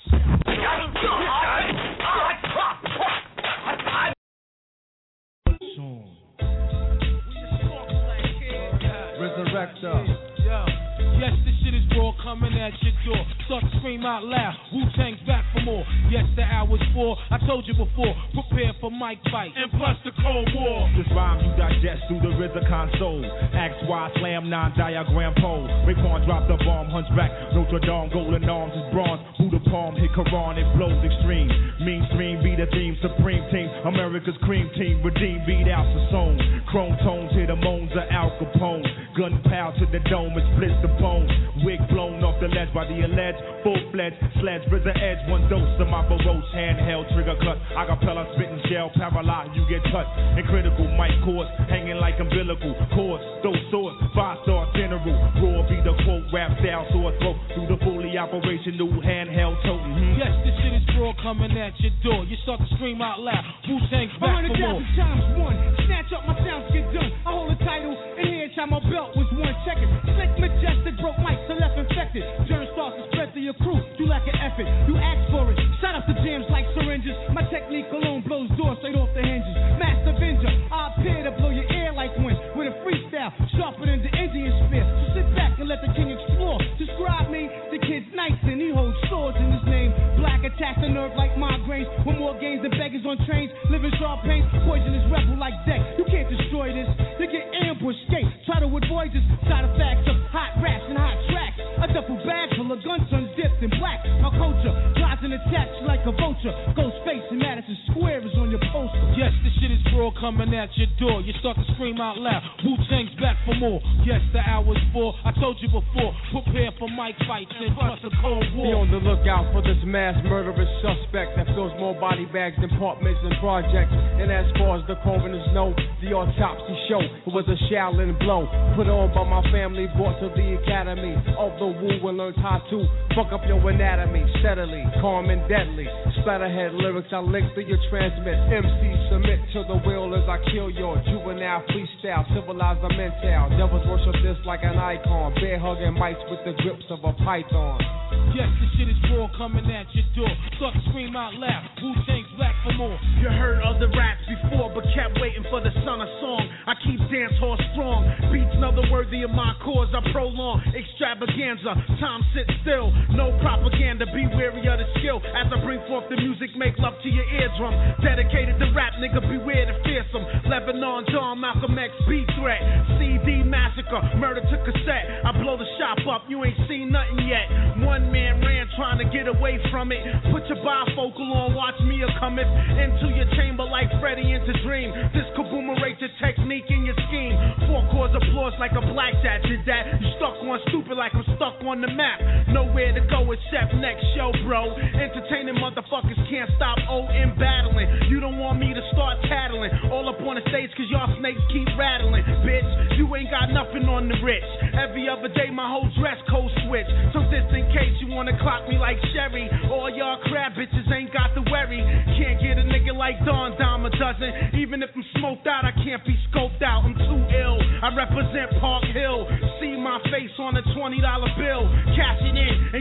Resurrector. Yes, this shit is raw, coming at your door. Start to scream out loud, Wu-Tang's back for more. Yes, the hour's 4, I told you before. Prepare for mic fight, and plus the Cold War. This rhyme you digest through the RZA console. Axe Y, slam 9 diagram pole. Raekwon dropped the bomb, hunchback. Notre Dame, golden arms is bronze. Buddha palm, hit Quran, it blows extreme. Mainstream be the theme, supreme team. America's cream team, redeem, beat out the zone. Chrome tones, hit the moans of Al Capone. Gunpowder to the dome, it splits the bone. Wig blown off the ledge by the alleged full-fledged sledge. RZA edge, one dose of my baroche handheld trigger cut. Acapella spitting shell, paralyzed, you get touched. In critical mic course, hanging like umbilical cords. Those swords, 5-star general. Raw be the quote, rap style, sore throat. Through the fully operational handheld toting. Yes, this shit is raw, coming at your door. You start to scream out loud, Wu-Tang's back for more. ×1, snatch up my sounds, get done. I hold a title, and here inside my belt was 1 second. Slick, majestic, broke mics, so left infected. Germ starts to spread to your crew, you lack an effort. You ask for it, shut up the jams like syringes. My technique alone blows doors straight off the hinges. Master Avenger, I appear to blow your ear like wind. With a freestyle, sharper than the Indian spear. So sit back and let the king explore. Describe me, the kid's nice and he holds swords in his name. Black attacks the nerve like migraines. With more games than beggars on trains. Living sharp pains, poisonous rebel like deck. You can't destroy this, you get ambushed, skate. Try to avoid this, side effects of hot raps and hot tracks. A duffel bag full of guns dipped in black. My culture flies and attacks like a vulture. Ghostface and Madison Square is on your poster. Yes, this shit is raw, coming at your door. You start to scream out loud, Wu-Tang's back for more. Yes, the hour's 4, I told you before. Prepare for mic fights and plus a Cold War. Be on the lookout for this mass murderous suspect that fills more body bags than apartments and projects. And as far as the coroners know, the autopsy show it was a Shaolin blow put on by my family, brought to the academy of the Wu and learned how to fuck up your anatomy steadily, calm and deadly. Splatterhead lyrics I lick through your transmit. MC submit to the will as I kill your juvenile freestyle. Civilize the mental. Devils worship this like an icon. Bear hugging mics with the grips of a python. Yes, this shit is raw, coming at your door. Start to scream out loud, Wu-Tang's back for more. You heard other raps before, but kept waiting for the son of song. I keep dance hall strong. Beats another worthy of my cause. I prolong extravaganza. Time sit still. No propaganda. Be wary of the skill. As I bring forth the music, make love to your eardrum. Dedicated to rap, nigga, beware the fearsome. Lebanon, John, Malcolm X, beat threat. CD massacre, murder to cassette. I blow the shop up, you ain't seen nothing yet. One man ran trying to get away from it. Put your bifocal on, watch me a cometh into your chamber like Freddy into Dream. This kaboomerates your technique and your scheme. 4 chords applause like a blackjack did that. You stuck on stupid like I'm stuck on the map. Nowhere to go except next show, bro. Entertaining motherfuckers can't stop in battling. You don't want me to start tattling. All up on the stage cause y'all snakes keep rattling. Bitch, you ain't got nothing on the rich. Every other day my whole dress code switch. So just in case you wanna clock me like Sherry, all y'all crab bitches ain't got the worry. Can't get a nigga like Don Dime a dozen. Even if I'm smoked out, I can't be scoped out. I'm too ill. I represent Park Hill. See my face on a $20 bill. Cash it in and get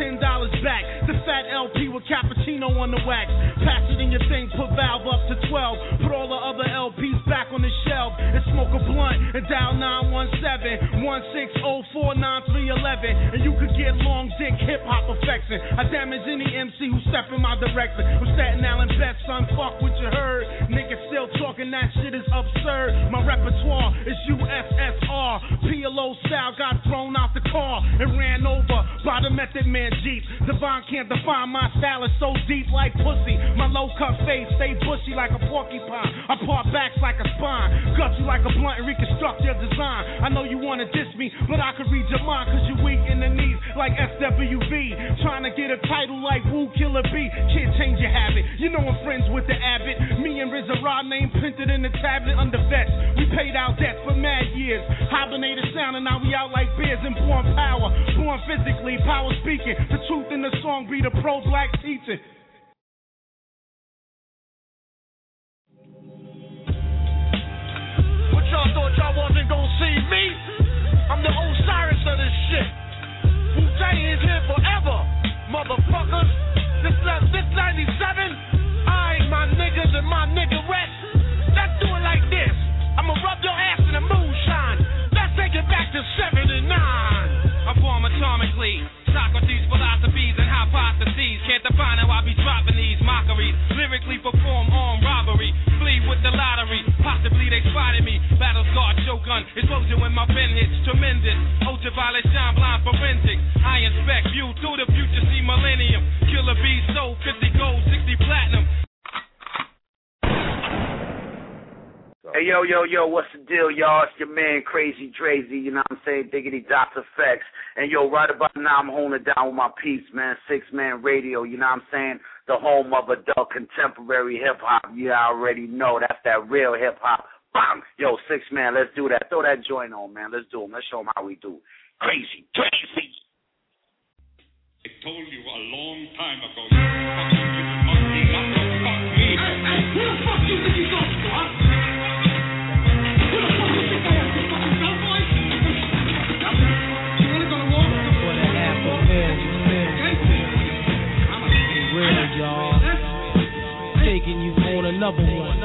$10 back. The fat LP with cappuccino on the wax. Pass it in your thing, put valve up to 12. Put all the other LPs back on the shelf and smoke a blunt and dial 917-1604-9311. And you could get long dick hip hop affection. I damage any MC who step in my direction. I'm Staten Island best, son, fuck what you heard. Niggas still talking, that shit is absurd. My repertoire is USSR. PLO style got thrown out the car and ran over by the Method Man Jeep. Devon can't define my style, is so deep like pussy. My low cut face stay bushy like a porcupine. I part backs like a spine, gut you like a blunt and reconstruct your design. I know you wanna diss me, but I can read your mind cause you weak in the knees like SWV. Trying to get a title like Woo Killer B. Can't change your habit, you know I'm friends with the Abbott. Me and RZA Rod name printed in the tablet under vets. We paid out debts for mad years. Hibernated sound and now we out like bears and born power. Born physically, power speaking. The truth in the song be the pro-black teaching. What y'all thought y'all wasn't gonna see me? I'm the Osiris of this shit. Wu-Tang is here forever, motherfuckers. This 97. I ain't my niggas and my niggerettes. Let's do it like this. I'ma rub your ass in the moonshine. Let's take it back to 79. I form atomically. Socrates' philosophies and hypotheses. Can't define how I be dropping these mockeries. Lyrically perform armed robbery. Flee with the lottery. Possibly they spotted me. Battle scarred Shogun. Explosion when my pen hits. Tremendous. Ultraviolet shine blind forensics. I inspect view through the future. See millennium. Killer bees sold 50 gold, 60 platinum. Hey, yo, what's the deal, y'all? It's your man, Crazy Drazy, you know what I'm saying? Diggity Dots Effects. And, yo, right about now, I'm holding it down with my peeps, man. 6-Man Radio, you know what I'm saying? The home of adult contemporary hip-hop. You already know that's that real hip-hop. Bam! Yo, 6-Man, let's do that. Throw that joint on, man. Let's do them. Let's show them how we do. Crazy Drazy. I told you a long time ago, you fucking little monkey, not to fuck me. Hey, who the fuck you think you talking to, huh? Who the fuck you think I am, you fucking bellboy? You wanna go to war? For that half a mil, real, y'all. Taking you on another one.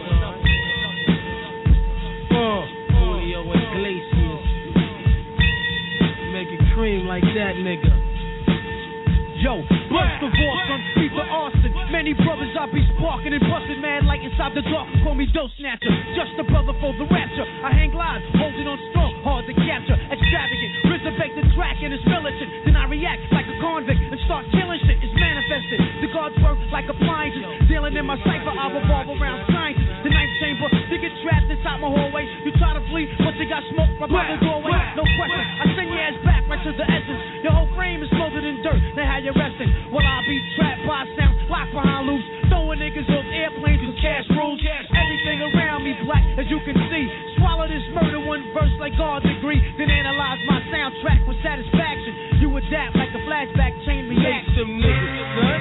Julio Iglesias. Make it cream like that, nigga. Yo, bust the vault, son, beat the arson. Many brothers I be sparking and busting mad light inside the dark. Call me Dope Snatcher, just a brother for the rapture. I hang live, holding on strong, hard to capture. Extravagant, resurrect the track and it's militant. Then I react like a convict and start killing shit. It's manifested. The guards work like appliances. Dealing in my cipher, I revolve around sciences. The ninth chamber, you get trapped inside my hallway. You try to flee, but you got smoke right by the doorway. No question, I send your ass back right to the essence. Your whole frame is molded in dirt. Now how you resting? Well, I'll be trapped by sound, locked behind loops, throwing niggas off airplanes with cash rules. Everything around me black, as you can see. Swallow this murder one verse like God's degree, then analyze my soundtrack with satisfaction. You adapt like a flashback chain reaction. Some niggas, son.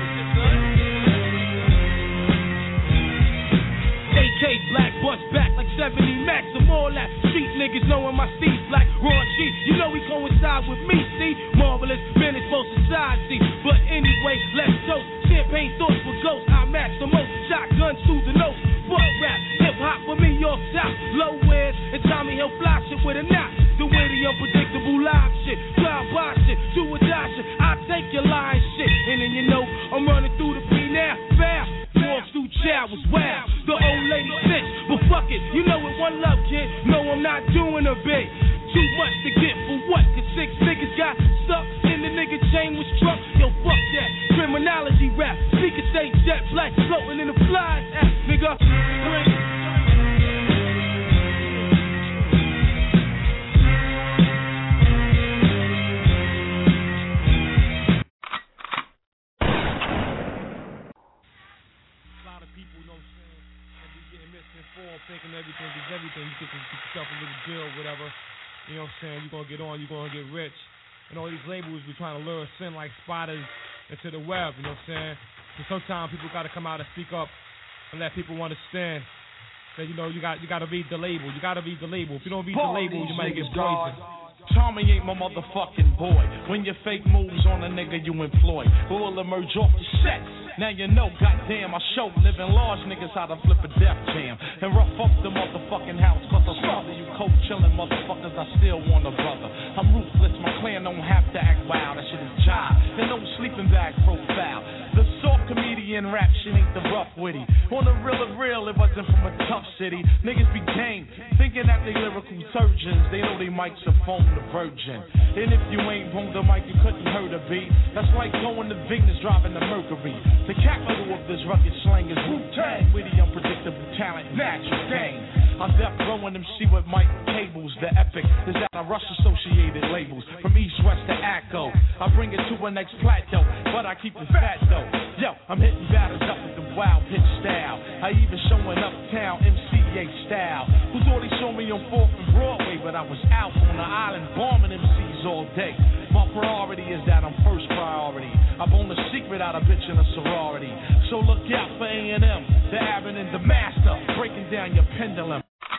AK black bust back like 70 Max. I'm all that street niggas knowing my Steve's black raw cheat. You know he coincide with me, see? Marvelous menace for society. But anyway, let's go. Champagne thoughts with ghosts. I match the most. Shotguns through the nose. Fuck rap, hip hop for me off top. Low wears and Tommy Hill fly shit with a knot. The witty unpredictable live shit. Drive by shit, do or die shit. I take your lying shit. And then you know I'm running through the P now. Foul. Walks through chow was wild. The old lady bitch, but fuck it. You know it, one love, kid. No, I'm not doing a bit. Too much to get for what? Cause 6 niggas got stuck in the nigga chain was struck. Yo, fuck that. Criminology rap. Speaker say jet black floating in the flies. Nigga. Thinking everything is everything. You get yourself a little bill, whatever. You know what I'm saying? You're going to get on, you're going to get rich. And all these labels be trying to lure us in like spiders into the web, you know what I'm saying? So sometimes people got to come out and speak up and let people understand that, you know, you got to read the label. You got to read the label. If you don't read the label, you might get poisoned. Tommy ain't my motherfucking boy. When your fake moves on a nigga you employ, who will emerge off the set? Now you know, goddamn, I show living large niggas how to flip a death jam and rough up the motherfucking house. Cause I smother you cold chillin' motherfuckers, I still want a brother. I'm ruthless, my clan don't have to act wild. That shit is jive, and no sleeping bag profile. The soft comedian rap shit ain't the rough witty. On the real of real, it wasn't from a tough city. Niggas be game, thinking that they lyrical surgeons. They know they mics are phone the virgin. And if you ain't on the mic, you couldn't hurt a beat. That's like going to Venus driving the Mercury. The capital of this rugged slang is Wu-Tang. Witty, unpredictable talent, natural game. I'm death rowing MC with Mike Cables. The epic is out of Rush Associated labels. From East, West to Acco. I bring it to a next plateau, but I keep it fat though. Yo, I'm hitting batters up with the wild pitch style. I even showing uptown MCA style. Who thought he saw me on 4th and Broadway, but I was out on the island bombing MCs all day. My priority is that I'm first priority. I bone the secret out of bitch in a sorority. So look out for A&M, the Aaron and the Master, breaking down your pendulum.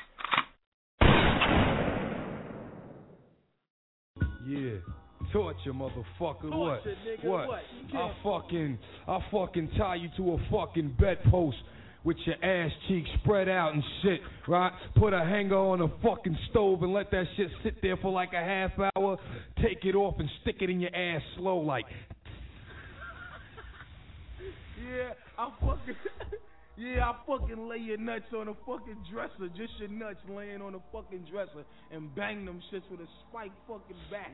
Yeah. Torture, motherfucker. Torture, What? Nigga, I fucking tie you to a fucking bedpost with your ass cheeks spread out and shit, right? Put a hanger on a fucking stove and let that shit sit there for like a half hour. Take it off and stick it in your ass slow like. Yeah, I fucking lay your nuts on a fucking dresser, just your nuts laying on a fucking dresser, and bang them shits with a spike fucking bat.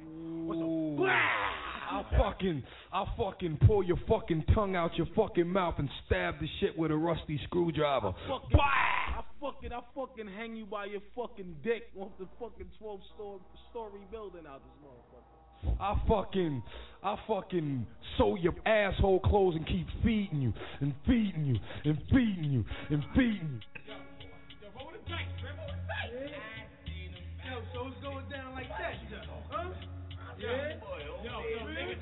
I'll fucking pull your fucking tongue out your fucking mouth and stab the shit with a rusty screwdriver. I fucking hang you by your fucking dick off the fucking 12-story building out this motherfucker. I fucking sew your asshole clothes and keep feeding you and feeding you and feeding you and feeding you. Yo, roll the dice, man, roll the dice. Yo, so it's going down like that, huh? Yeah. Yo, nigga,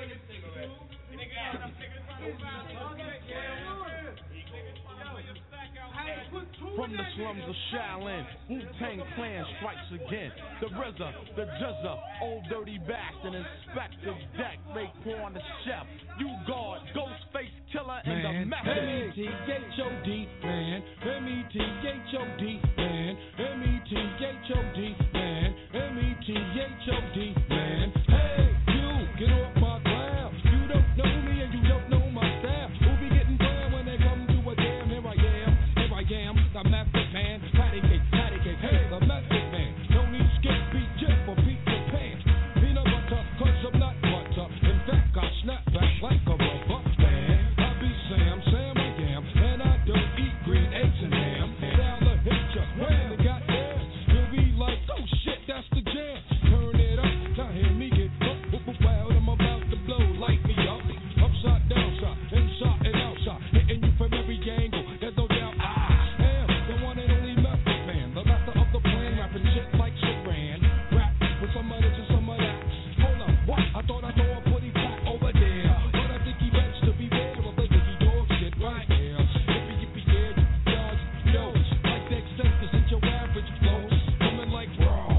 From the slums of Shaolin, Wu-Tang Clan strikes again. The RZA, the Jizza, Old Dirty Bastard, Inspector Deck, Raekwon the Chef, U-Guard, Ghostface Killer, and the Method. M-E-T-H-O-D, man. M-E-T-H-O-D, man. M-E-T-H-O-D, man. M-E-T-H-O-D, man. Hey, you, get off my ground. You don't know me and you don't know my style. Who be getting down when they come to a jam? Here I am, the method man. Patty cake, hey, the method man. Don't need skip, beat jet for Peter Pan. Peanut butter, cause I'm not butter. In fact, I snap back like a rubber band. I be Sam I am, and I don't eat green eggs and ham. Down the hit ya, when they got there, you'll be like, oh shit, that's the jam. Turn it up, now hear me get up. Wild, I'm about to blow, light me up. Upside, downside, inside and outside, hitting you from every angle. There's no doubt I am the one and only method man, the master of the plan, rapping shit like Saran. Rap with some of this and some of that. Hold up, what? I thought I saw a putty back over there, but I think he meant to be there with the diggy dog shit right here. Yippee, yeah, dog, yo, like the extent this ain't your average flow. Coming like raw,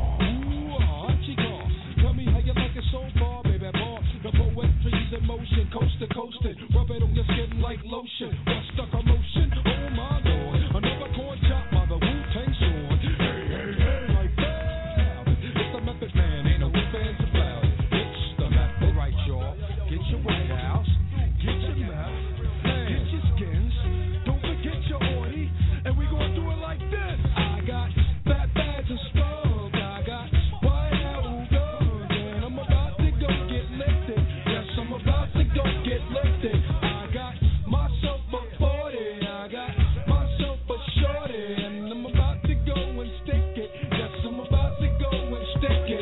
ooh, Chico. Tell me how you like it so far, baby boy. The poetry's in motion, coast to coast, rub it on your skin like lotion. What's the commotion? Oh my lord, another corn chop by the Wu-Tang sword. Hey, like that. It's the method man, ain't no fans about it. It's the method, right, y'all. Get your White House, get your map, get your skins. Don't forget your ordy, and we gonna do it like this. I got fat bags and stuff. I got White House guns, and I'm about to go get lifted. Yes, I'm about to go get lifted. I got myself a 40, I got myself a shorty, and I'm about to go and stick it. Yes, I'm about to go and stick it.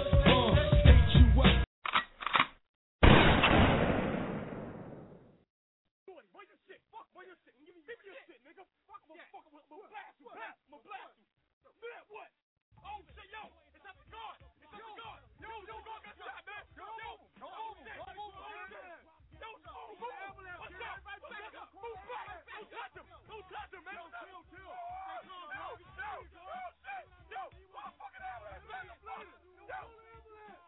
H-U-S. Where your shit? Give me your shit, nigga. Fuck, motherfucker, we'll blast you. I'ma blast you. Man, what? Oh shit, yo, it's at the guard. It's at the guard. Yo, guard got shot, man. Yo, oh shit, move back. Yo, move back. What's up? Move back. Don't touch him, man. Chill. Oh shit, yo, motherfucking ambulance, man. Yo.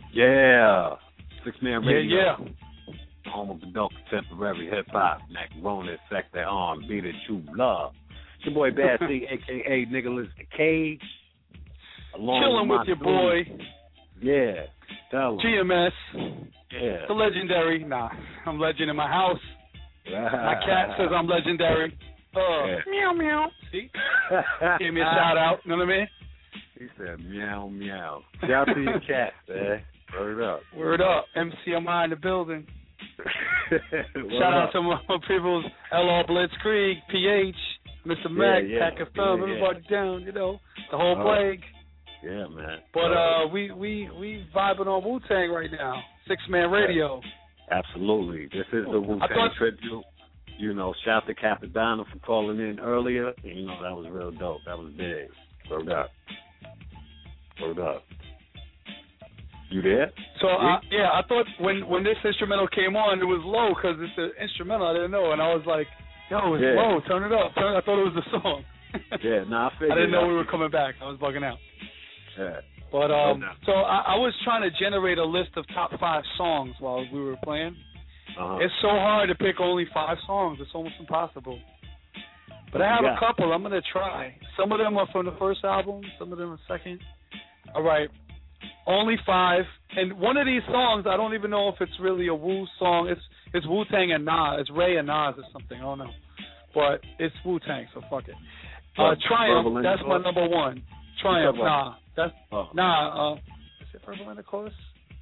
Yeah. 6-Man Radio. Yeah. Home of adult contemporary hip hop. Macaroni Effect that R&B that you love. It's your boy Bad C, a.k.a. Nicholas the Cage. Chilling with your boy. Yeah. Tell him. GMS. Yeah. The legendary. Nah, I'm legend in my house. My cat says I'm legendary. Meow, meow. See? Give me a shout out. You know what I mean? He said meow, meow. Shout out to your cat, man. Word up. Word up. MCMI in the building. Shout out to my people's LR Blitzkrieg, PH, Mr. Mac, Pack of Thumb, everybody down, you know, the whole plague. Yeah, man. But we vibing on Wu-Tang right now. 6-Man Radio. Absolutely. This is the Wu-Tang tribute. You know, shout to Capadonna for calling in earlier. And, you know, that was real dope. That was big. Word up. Word up. You there? So, I thought when this instrumental came on, it was low because it's an instrumental. I didn't know. And I was like, yo, it's low. Turn it up. I thought it was the song. I figured. I didn't know we were coming back. I was bugging out. Yeah. But, so I was trying to generate a list of top 5 songs while we were playing. It's so hard to pick only 5 songs. It's almost impossible. But I have a couple. I'm going to try. Some of them are from the first album. Some of them are second. All right. Only 5. And one of these songs, I don't even know if it's really a Wu song. It's Wu-Tang and Nas. It's Ray and Nas or something. I don't know. But it's Wu-Tang, so fuck it. Triumph, that's my number 1. Triumph, That's is it Verbal Intercourse?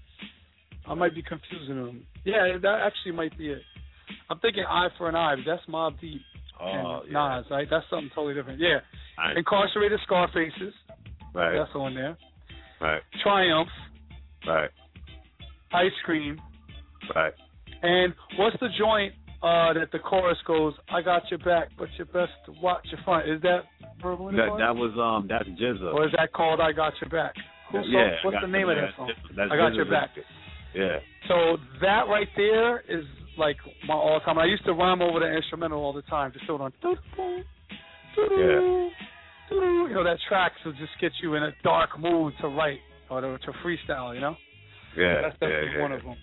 I might be confusing them. Yeah, that actually might be it. I'm thinking Eye for an Eye, but that's Mobb Deep and Nas, right? That's something totally different. Yeah. Incarcerated Scarfaces. Right. That's on there. Right. Triumph. Right. Ice Cream. Right. And what's the joint that the chorus goes, I got your back, but you best watch your front? Is that Verbal Intercourse? That was that's GZA. Or is that called I Got Your Back? What's the name of that song? I Got Your Back. Yeah. So that right there is like my all-time. I used to rhyme over the instrumental all the time. Just throw it on. You know, that track will just get you in a dark mood to write or to freestyle, you know? Yeah. That's definitely one of them.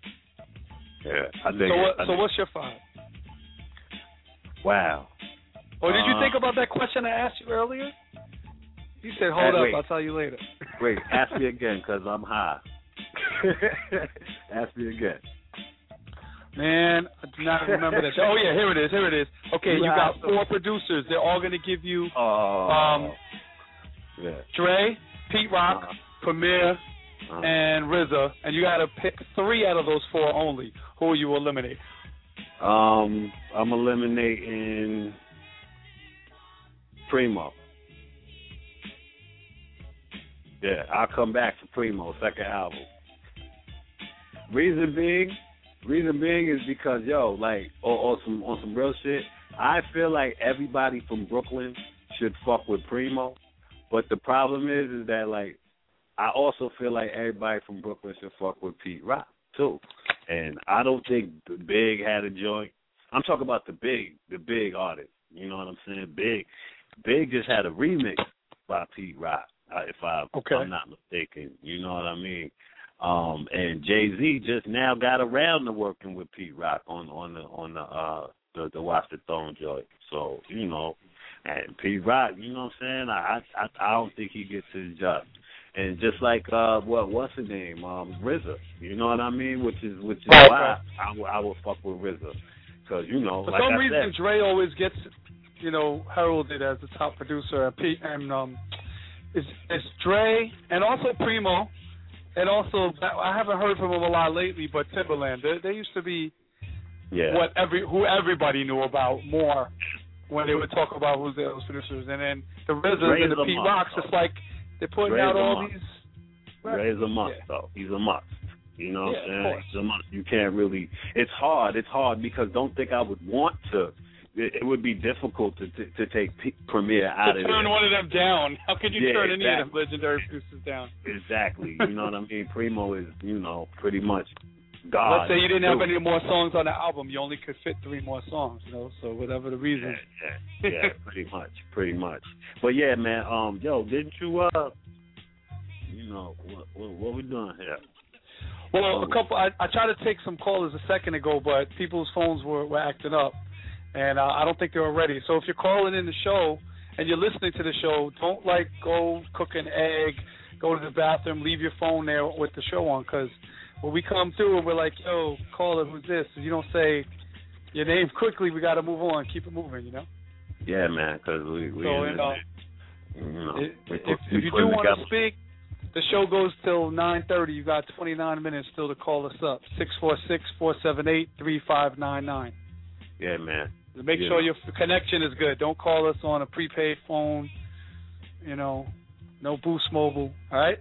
Yeah. So what's your 5? Wow. Or did you think about that question I asked you earlier? You said, hold up, I'll tell you later. Wait, ask me again because I'm high. Ask me again. Man, I do not remember that. Oh, yeah, here it is. Okay, you got 4 producers. They're all going to give you Dre, Pete Rock, Premier, and RZA. And you got to pick 3 out of those 4 only. Who will you eliminate? I'm eliminating Primo. Yeah, I'll come back to Primo, second album. Reason being is because like on some real shit, I feel like everybody from Brooklyn should fuck with Primo, but the problem is that like I also feel like everybody from Brooklyn should fuck with Pete Rock too, and I don't think the Big had a joint. I'm talking about the big artist. You know what I'm saying? Big just had a remix by Pete Rock, if I'm not mistaken. You know what I mean? And Jay-Z just now got around to working with Pete Rock on the Watch the Throne joint. So, you know, and Pete Rock, you know what I'm saying? I don't think he gets his job. And just like what's his name? RZA. You know what I mean? Which is why I will fuck with RZA. Because, you know, for like some I reason said, Dre always gets, you know, heralded as the top producer, and Pete and it's Dre and also Primo. And also, I haven't heard from him a lot lately, but Timbaland. They used to be who everybody knew about more when they would talk about who's those producers. And then the RZA and the Pete Rocks, it's like they're putting out all these. Dre's a must, though. He's a must. You know what I'm saying? He's a must. You can't really. It's hard. It's hard because don't think I would want to. It would be difficult to take Premier out of there. Turn one of them down. How could you turn any of them legendary producers down? Exactly. You know what I mean? Primo is, you know, pretty much God. Let's say you didn't have any more songs on the album. You only could fit 3 more songs, you know, so whatever the reason. Yeah, pretty much. But yeah, man, yo, didn't you, you know, what we doing here? Well, I tried to take some callers a second ago, but people's phones were acting up, and I don't think they were ready. So if you're calling in the show and you're listening to the show, don't go cook an egg, go to the bathroom, leave your phone there with the show on, because when we come through and we're like, yo, caller, who's this? If you don't say your name quickly, we got to move on, keep it moving, you know? Yeah, man, because we if you do want to speak, the show goes till 9:30. You got 29 minutes still to call us up. 646-478-3599. Yeah, man. Make sure your connection is good. Don't call us on a prepaid phone. You know, no Boost Mobile. All right?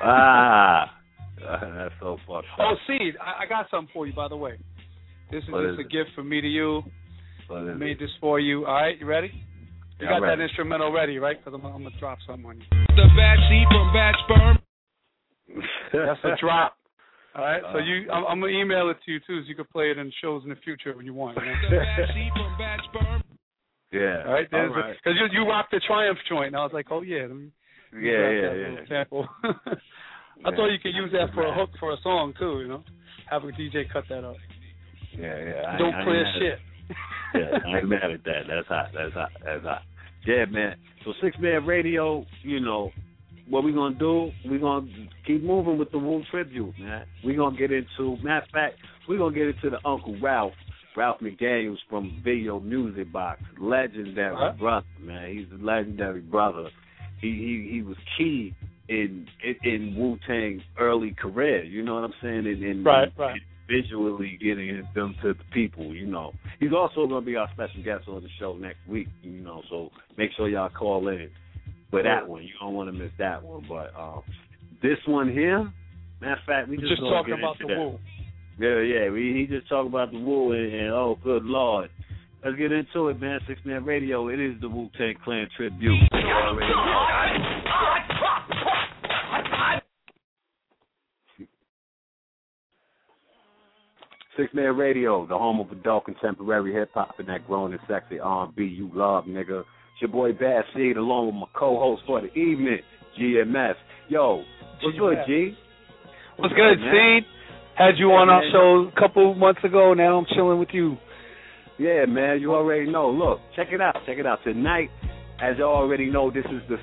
That's so fucked up. Oh, Seed, I got something for you, by the way. This is just a gift from me to you. I made this for you. All right, you ready? You got that instrumental ready, right? Because I'm going to drop something on you. The bad seed from bad sperm. That's a drop. All right, so I'm going to email it to you, too, so you can play it in shows in the future when you want. You know? The bad seed from bad sperm. Yeah. All right, because you rocked the Triumph joint, and I was like, oh, yeah. Yeah. Sample. I thought you could use that for a hook for a song, too, you know? Have a DJ cut that up. Yeah. Don't clear shit. Yeah, I ain't mad at that. That's hot. Yeah, man. So 6-Man Radio, you know, what we going to do, we going to keep moving with the Wu tribute, man. We going to get into, matter of fact, we going to get into the Uncle Ralph McDaniels from Video Music Box. Legendary brother, man. He's a legendary brother. He was key in Wu-Tang's early career, you know what I'm saying? In visually getting them to the people, you know. He's also going to be our special guest on the show next week, you know, so make sure y'all call in for that one. You don't want to miss that one. But this one here, matter of fact, we just talking about the Wu. Yeah, he just talking about the Wu, and oh, good Lord. Let's get into it, man. 6-Man Radio, it is the Wu-Tang Clan tribute. 6-Man Radio, the home of adult contemporary hip-hop and that grown and sexy R&B you love, nigga. It's your boy Bad Seed along with my co-host for the evening, GMS. Yo, what's good, G? What's good, Seed? Had you on our show a couple months ago. Now I'm chilling with you. Yeah, man, you already know. Look, check it out. Tonight, as you already know, this is the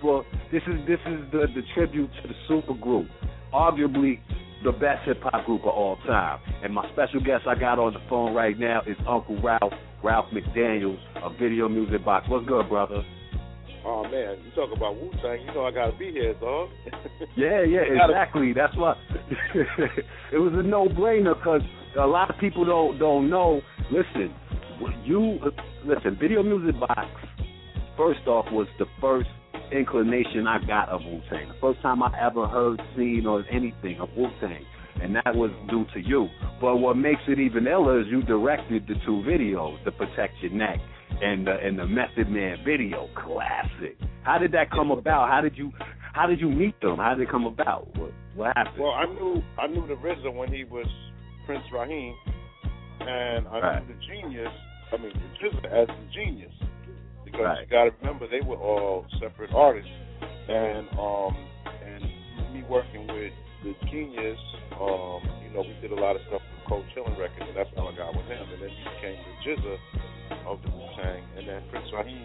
tribute to the super group. Arguably the best hip-hop group of all time. And my special guest I got on the phone right now is Uncle Ralph McDaniels of Video Music Box. What's good, brother? Oh, man, you talk about Wu-Tang, you know I got to be here, dog. Yeah, exactly. That's why it was a no-brainer, because a lot of people don't know. Listen, Video Music Box, first off, was the first inclination I got of Wu-Tang. The first time I ever heard, seen, or anything of Wu-Tang, and that was due to you. But what makes it even iller is you directed the two videos, the Protect Your Neck and the Method Man video, classic. How did that come about? How did you meet them? How did it come about? What happened? Well, I knew the RZA when he was Prince Raheem, and I knew the RZA as the Genius. Because you got to remember, they were all separate artists, and me working with the Genius, we did a lot of stuff with Cold Chillin' Records, and that's how I got with him. And then he became the RZA of the Wu-Tang, and then Prince Raheem,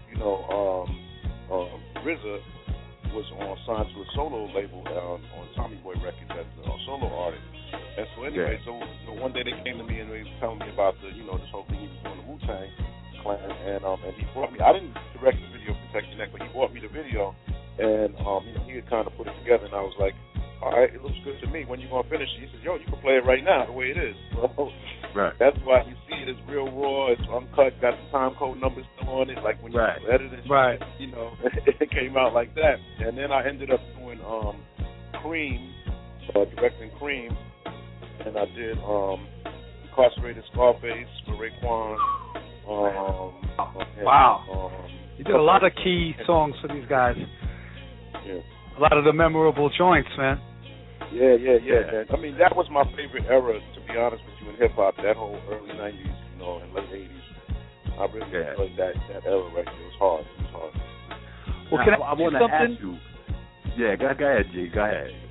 RZA was signed to a solo label on Tommy Boy Records as a solo artist. And so anyway, so one day they came to me and they were telling me about this whole thing he was doing the Wu-Tang Clan, and he brought me. I didn't direct the video Protect Your Neck, but he brought me the video, and he had kind of put it together, and I was like, all right, it looks good to me. When you gonna finish it? He says, yo, you can play it right now the way it is. So that's why you see it as real raw. It's uncut, got the time code numbers still on it. Like when you edit it, it came out like that. And then I ended up doing Cream, directing Cream, and I did Incarcerated Scarface for Raekwon. You did a lot of key songs for these guys. Yeah. A lot of the memorable joints, man. Yeah. Man. I mean, that was my favorite era, to be honest with you, in hip-hop, that whole early 90s, and late 80s. I really enjoyed that era right there. It was hard. Well, can I want to ask you. Yeah, go ahead, G. Go ahead.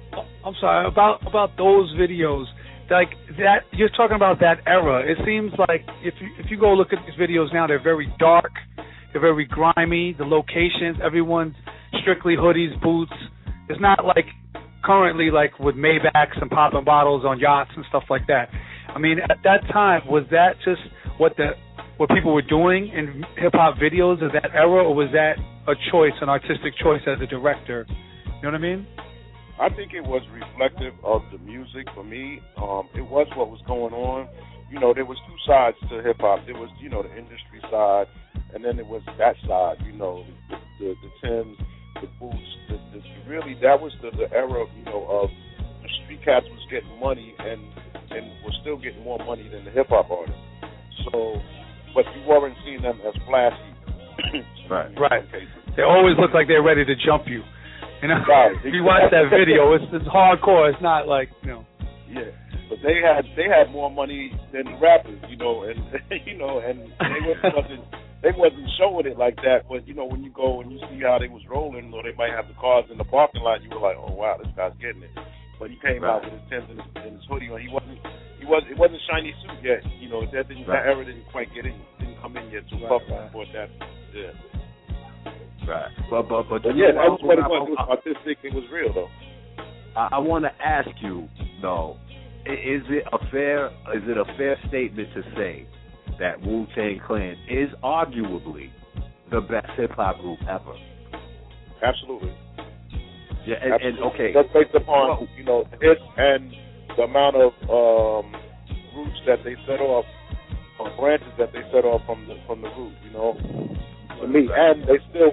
I'm sorry about those videos. Like that, you're talking about that era. It seems like if you go look at these videos now, they're very dark, they're very grimy. The locations, everyone's strictly hoodies, boots. It's not like currently like with Maybachs and popping bottles on yachts and stuff like that. I mean, at that time, was that just what people were doing in hip hop videos of that era, or was that a choice, an artistic choice as a director? You know what I mean? I think it was reflective of the music for me. It was what was going on. You know, there was two sides to hip hop. There was, you know, the industry side, and then there was that side. You know, the Timbs, the boots. Really, that was the era, you know, of the street cats was getting money and was still getting more money than the hip hop artists. So, but you weren't seeing them as flashy. Right. They always look like they're ready to jump you. You know, right, if you watch that video, it's hardcore. It's not like, you know. Yeah, but they had more money than the rappers, you know, and you know, and they wasn't showing it like that. But you know, when you go and you see how they was rolling, or they might have the cars in the parking lot, you were like, oh wow, this guy's getting it. But he came out with his Timbs and his hoodie on. It wasn't shiny suit yet. You know, that era didn't quite get in, didn't come in yet. So Puff bought that. Yeah. Right. But yeah, that was what it was. It was artistic. It was real, though. I want to ask you, though, is it a fair statement to say that Wu-Tang Clan is arguably the best hip hop group ever? Absolutely. Yeah, and okay. That's based upon you know the hits and the amount of roots that they set off, or branches that they set off from the root. You know. To me, and they still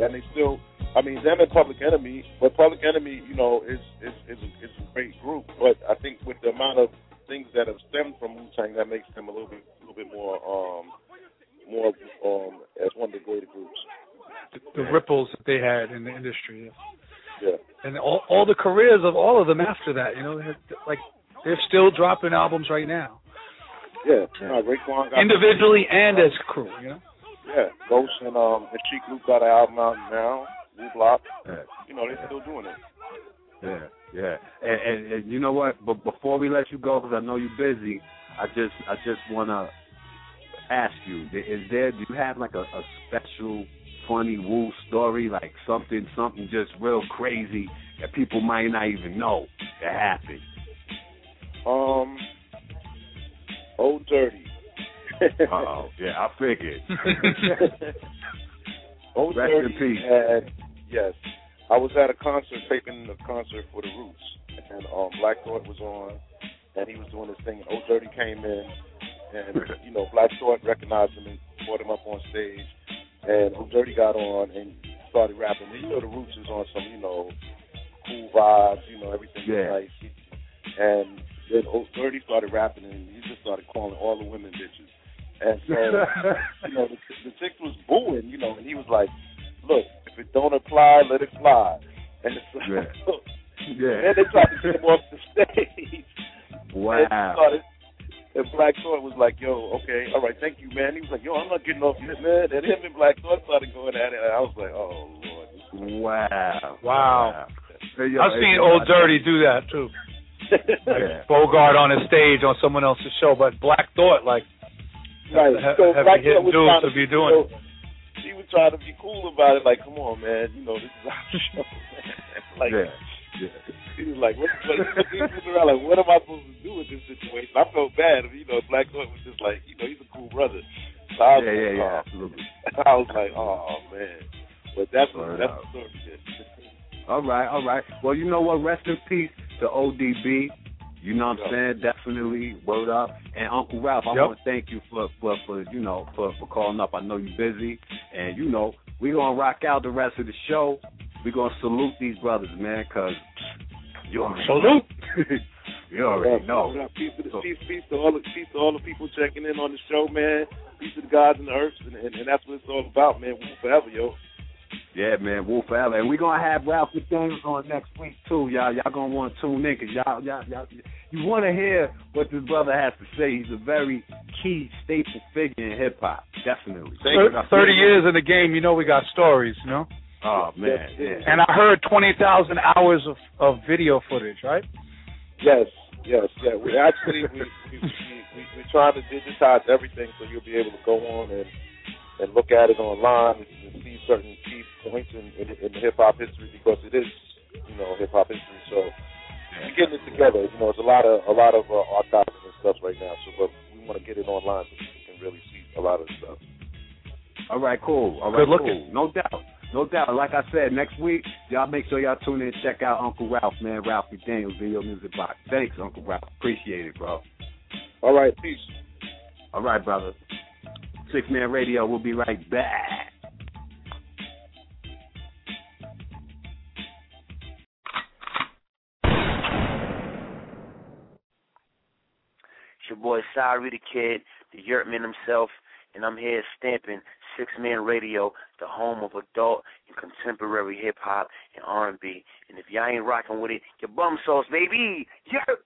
I mean, them and Public Enemy, but Public Enemy, you know, is a great group. But I think with the amount of things that have stemmed from Wu-Tang, that makes them a little bit more as one of the greater groups. The ripples that they had in the industry. Yeah. And all the careers of all of them after that, you know, they're still dropping albums right now. Yeah. Raekwon got individually and as crew, you know. Yeah, Ghost and Cheek Luke got an album out now. Wu Block, you know, they're still doing it. Yeah. And you know what? But before we let you go, because I know you're busy, I just want to ask you: do you have like a special funny Wu story, like something just real crazy that people might not even know that happened? Old Dirty. Yeah, I figured. Old Rest Dirty in peace. Yes. I was at a concert, taping a concert for The Roots, and Black Thought was on, and he was doing his thing, and Old Dirty came in, and, you know, Black Thought recognized him and brought him up on stage, and Old Dirty got on and started rapping. And, you know, The Roots is on some, you know, cool vibes, you know, everything was nice. And then Old Dirty started rapping, and he just started calling all the women bitches. And so, you know, the chick was booing, you know, and he was like, look, if it don't apply, let it fly. And so, and they tried to get him off the stage. Wow. And Black Thought was like, yo, okay, all right, thank you, man. He was like, yo, I'm not getting off this, man. And him and Black Thought started going at it, and I was like, oh, Lord. Wow. I've seen Old Dirty do that, too. Like Bogart on a stage on someone else's show, but Black Thought, like, right. So Black Thought was trying to be doing. He was trying to be cool about it, like, come on, man, you know, this is our show. Like, he was like, he was around like, what am I supposed to do with this situation? I felt bad. You know, Black Thought was just like, you know, he's a cool brother. So I was absolutely. I was like, oh man, but that's the story. All right. Well, you know what? Rest in peace to ODB. You know what I'm saying? Definitely, word up. And Uncle Ralph, I want to thank you for you know, for calling up. I know you're busy, and you know we're gonna rock out the rest of the show. We're gonna salute these brothers, man, cause you already salute. You already know. Peace to all the people checking in on the show, man. Peace to the gods and the earths, and that's what it's all about, man. Wu forever, yo. Yeah, man, Wu forever. And we're going to have Ralph McDaniels on next week, too, y'all. Y'all going to want to tune in because y'all, you want to hear what this brother has to say. He's a very key staple figure in hip-hop, definitely. 30 years in the game, you know we got stories, you know? Oh man, yeah. And I heard 20,000 hours of video footage, right? Yes. We actually we're trying to digitize everything, so you'll be able to go on and look at it online and see certain key points in hip hop history, because it is, hip hop history. So we're getting it together. It's a lot of archiving and stuff right now. So, but we want to get it online so people can really see a lot of the stuff. All right, cool. Good looking. No doubt. Like I said, next week, y'all make sure y'all tune in and check out Uncle Ralph, man. Ralphie Daniels, Video Music Box. Thanks, Uncle Ralph. Appreciate it, bro. All right, peace. All right, brother. 6 Man Radio. We'll be right back. It's your boy Sorry the Kid, the Yurtman himself, and I'm here stamping 6 Man Radio, the home of adult and contemporary hip hop and R&B. And if y'all ain't rocking with it, your bum sauce, baby. Yurt.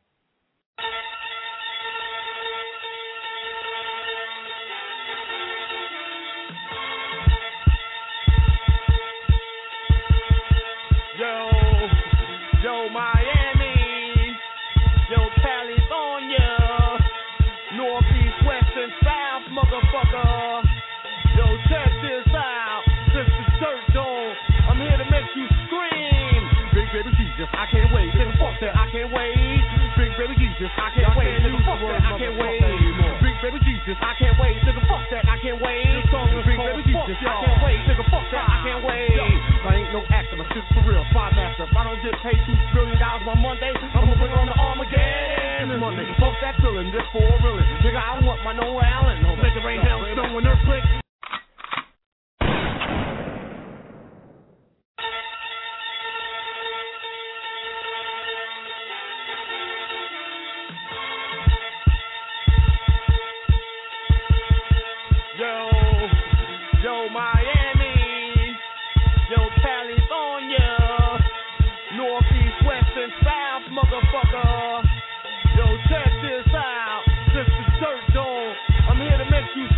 Yo, Miami, yo, California, Northeast, West, and South, motherfucker. Yo, check this out, since the dirt dome, I'm here to make you scream. Big baby Jesus, I can't wait, nigga, fuck that, I can't wait. Big baby Jesus, I can't wait, nigga, fuck that, I can't wait. Big baby Jesus, I can't wait, nigga, fuck that, I can't wait. Big baby Jesus, I can't wait, nigga, fuck that, I can't wait. I ain't no actor, my shit's for real, spy master. If I don't get paid $2 billion on Monday, I'ma bring on the Armageddon this Monday. Fuck that feeling, this for real. Nigga, I want my no Allen. Make it rain, hell, snow, and earthquake. Yo, Miami, yo, California, Northeast, West, and South, motherfucker. Yo, check this out, since the dirt dome, I'm here to make you.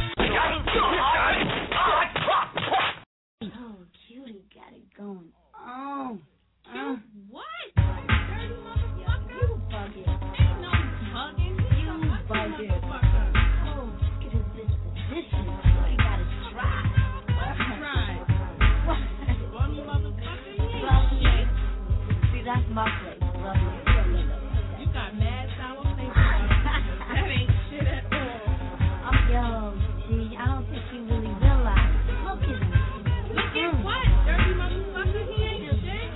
Oh, cutie got it going. Oh, what? You bugging. Ain't no bugging. You bugging. Oh, look at his disposition. You gotta try. Right. One motherfucker. Lovely. See, that's my place. Lovely. You got mad sour flavor. That ain't shit at all. Yo, gee, I don't think you really realize. Look at him. Look at what? Dirty motherfucker. He ain't shit.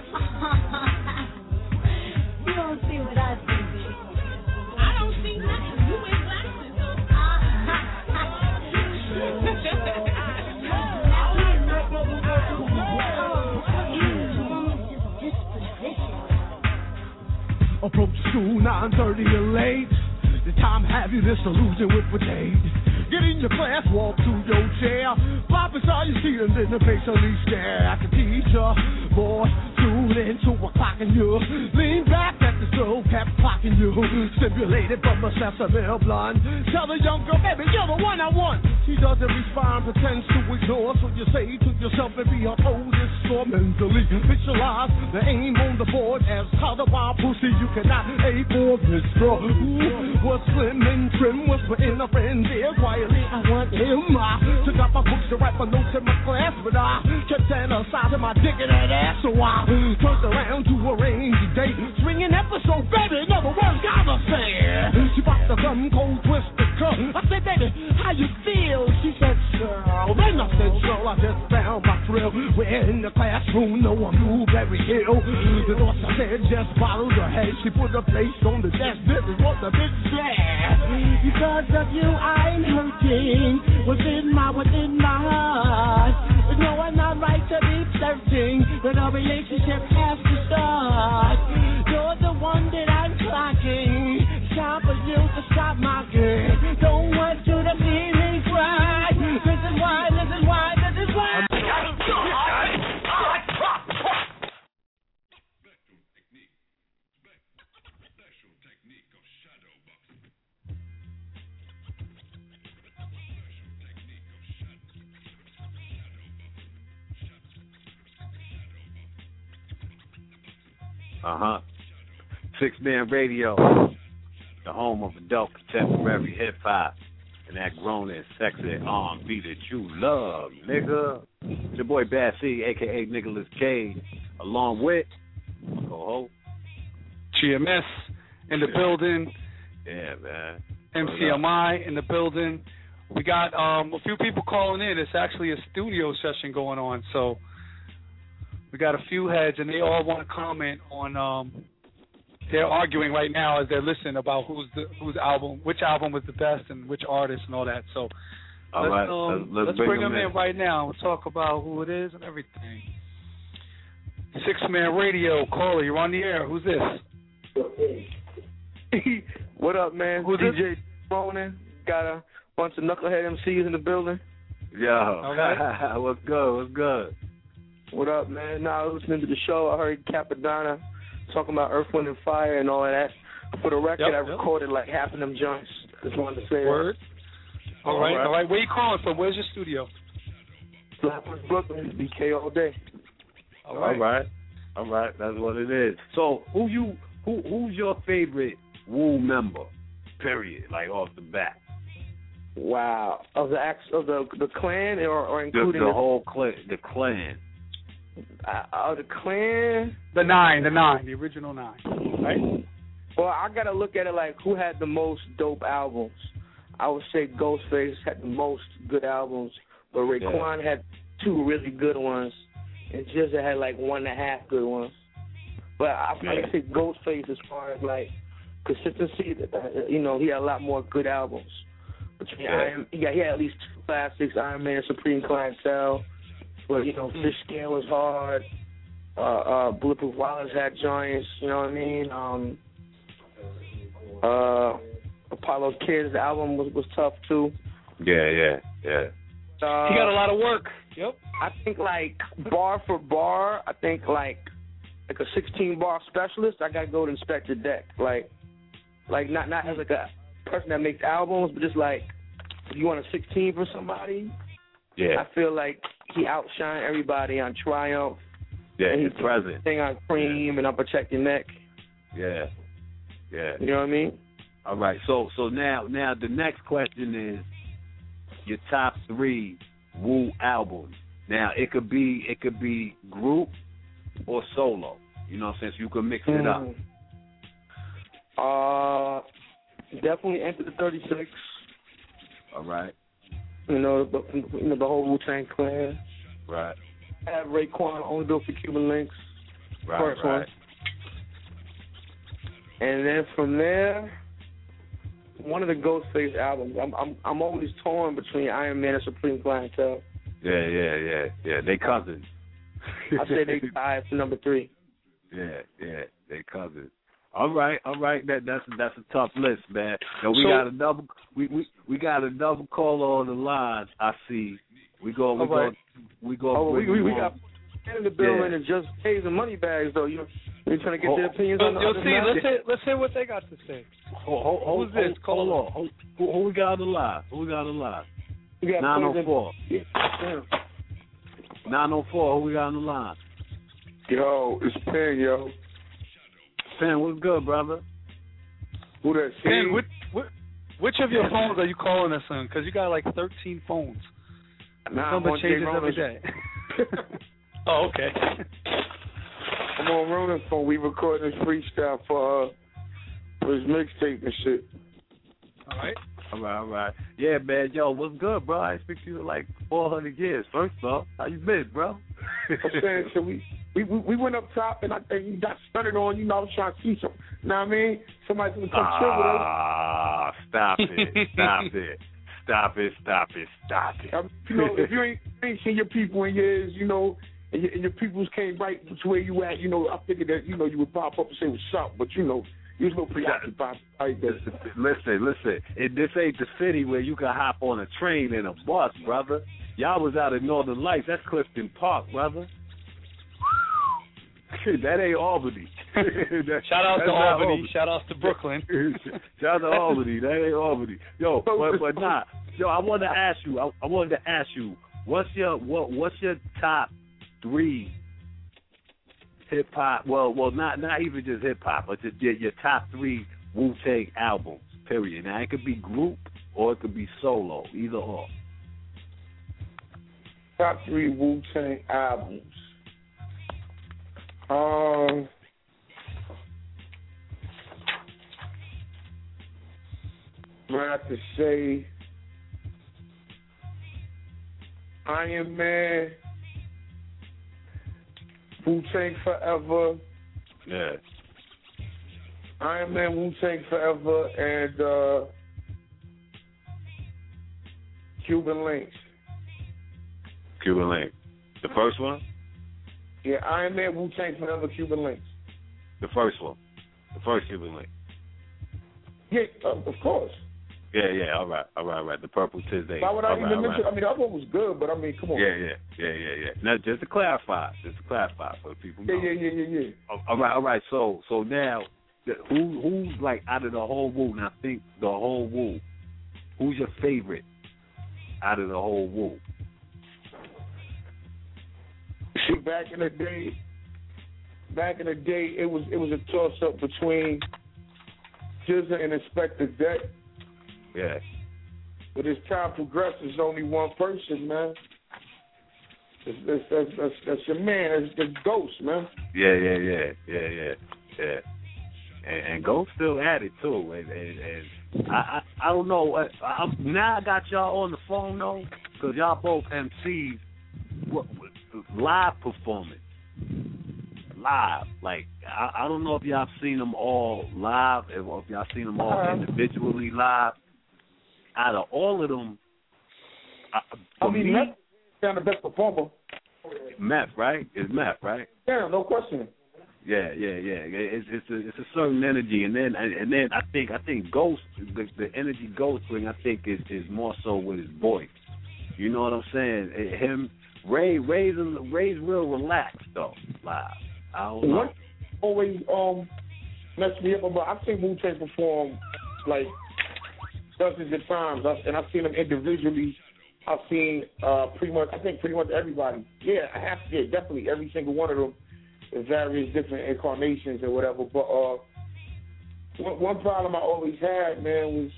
You don't see what I see. I don't see nothing. You wear glasses. Approach school 9:30 or late. The time have you disillusioned with fatigue. Get in your class, walk to your chair. Pop inside your seat and then the patiently stare at the teacher. Boy, tune into a clock and you lean back at the stove, kept clocking you. Stimulated from a sesame blunt. Tell the young girl, baby, you're the one I want. She doesn't respond, pretends to ignore. So you say to yourself, maybe I'll hold this score. Mentally visualize the aim on the board as how the wild pussy you cannot aim for this girl. Was slim and trim, whisper in a friend's ear. Quietly, I want him. I took out my books to write my notes in my class, but I kept analyzing my dick in that ass. So I turned around to arrange a date. Swinging episode, baby, never was gotta say. She popped the thumb, cold twist the cup. I said, baby, how you feel? She said, girl. Then I said, girl, I just found my thrill. We're in the classroom, no one moved every hill. The boss I said, just followed her head. She put her face on the desk. This is what the bitch said. Because of you, I'm hurting within my heart. There's no one not right to be searching, but a relationship has to start. You're the one that I'm clocking. It's time for you to stop mocking. Don't want you to see me cry. This is why. 6 Man Radio, the home of adult contemporary hip hop, and that grown and sexy R&B that you love, nigga. It's your boy Bad C, aka Nicolas Cage, along with my co-host GMS in the building. Yeah, man. MCMI in the building. We got a few people calling in. It's actually a studio session going on, so we got a few heads, and they all want to comment on. They're arguing right now as they're listening about which album was the best, and which artist, and all that. So let's bring them in right now. We'll talk about who it is and everything. 6 Man Radio, caller, you're on the air. Who's this? What up, man? Who's DJ Ronan. Got a bunch of knucklehead MCs in the building. Yo, right. What's good? What up, man? Now I was listening to the show. I heard Capadonna talking about Earth, Wind, and Fire and all of that. For the record, I recorded like half of them joints. Just wanted to say Word. That. All right. Where you calling from? Where's your studio? Flatbush, Brooklyn. BK all day. All right. That's what it is. So, who's your favorite Wu member? Period. Like off the bat. Wow. Of the clan or including the whole clan? The clan. The clan. The nine, the original 9. Right. Well, I gotta look at it like who had the most dope albums. I would say Ghostface had the most good albums, but Raekwon had 2 really good ones, and Jizza had like 1.5 good ones. But I say Ghostface as far as like consistency. He had a lot more good albums. Between he had at least 2 classics: Iron Man, Supreme Clientele. But Fish Scale was hard. Bulletproof Wallace had joints. You know what I mean? Apollo Kids, the album was tough too. Yeah. He got a lot of work. Yep. I think like bar for bar, I think like a 16-bar specialist, I gotta go to Inspector Deck. Like not as like a person that makes albums, but just like if you want a 16 for somebody. Yeah. I feel like he outshined everybody on Triumph. Yeah, he's present. Thing on Cream and on Protect Your Neck. Yeah. You know what I mean? All right. So now the next question is your top 3 Wu albums. Now it could be group or solo. You know what I'm saying? So you can mix it up. Definitely Enter the 36. All right. The whole Wu-Tang Clan. Right. I have Raekwon, Only Built for Cuban Links. First one. And then from there, one of the Ghostface albums. I'm always torn between Iron Man and Supreme Clientele. Yeah. They cousins. I say they tied for number 3. Yeah. They cousins. All right. That's a tough list, man. Got another. We got another caller on the line. I see. We got in the building and just pays the money bags though. You're trying to get their opinions on the other side. Let's hear what they got to say. Who's this? Hold on. Who we got on the line? We got 904. 904. Who we got on the line? Yo, it's Penn, yo. Penn, what's good, brother? Who that? Penn, which of your phones are you calling us on? Because you got like 13 phones. Number changes every day. Oh, okay. I'm on Ronan's phone. We recording this freestyle for his mixtape and shit. All right. Yeah, man. Yo, what's good, bro? I ain't speak to you in like 400 years. First off, how you been, bro? I'm saying, so we went up top, and I think you got started on, I was trying to see some, you know what I mean? Somebody's going to come chill with us. Stop it. Stop it. If you ain't seen your people in years, and your peoples came right to where you at, I figured that, you would pop up and say what's up, but, you was a little preoccupied. Listen. This ain't the city where you can hop on a train and a bus, brother. Y'all was out in Northern Lights. That's Clifton Park, brother. That ain't Albany. Shout out to Albany. Shout out to Brooklyn. Shout out to Albany. That ain't Albany. Yo, but nah. Yo, I wanted to ask you. What's your top 3 hip hop. Well, not even just hip hop, but your top 3 Wu-Tang albums. Period. Now it could be group or it could be solo, either or. Top 3 Wu-Tang albums. I'm gonna have to say Iron Man, Wu-Tang Forever. Yeah. Iron Man, Wu-Tang Forever, and Cuban Links. Cuban Link. The first one? Yeah, Iron Man, Wu-Tang Forever, Cuban Links. The first one. The first Cuban Link. Yeah, of course. Yeah. All right. The Purple Tuesday. Why would I even mention? I mean, the other one was good, but I mean, come on. Yeah. Now, just to clarify for the people. Yeah. All right. So now, who's like out of the whole Wu? And I think the whole Wu. Who's your favorite out of the whole Wu? See, back in the day, it was a toss up between GZA and Inspector Deck. Yeah. But as time progresses, there's only one person, man. That's your man. That's Ghost, man. Yeah. And Ghost still at it too. And I don't know. Now I got y'all on the phone though, because y'all both MCs. Live performance. Live. Like, I don't know if y'all seen them all live, or if y'all seen them all individually live. Out of all of them, Meth is the best performer. Meth, right? It's Meth, right? Yeah, no question. Yeah. It's a certain energy, and then I think Ghost, the energy Ghost bring, I think is more so with his voice. You know what I'm saying? Him, Ray's real relaxed though live. I don't know. What always messed me up about? I've seen Wu-Tang perform like dozens of times, and I've seen them individually. I've seen pretty much everybody. Yeah, I have to. Yeah, definitely every single one of them in various different incarnations or whatever. But one problem I always had, man, was,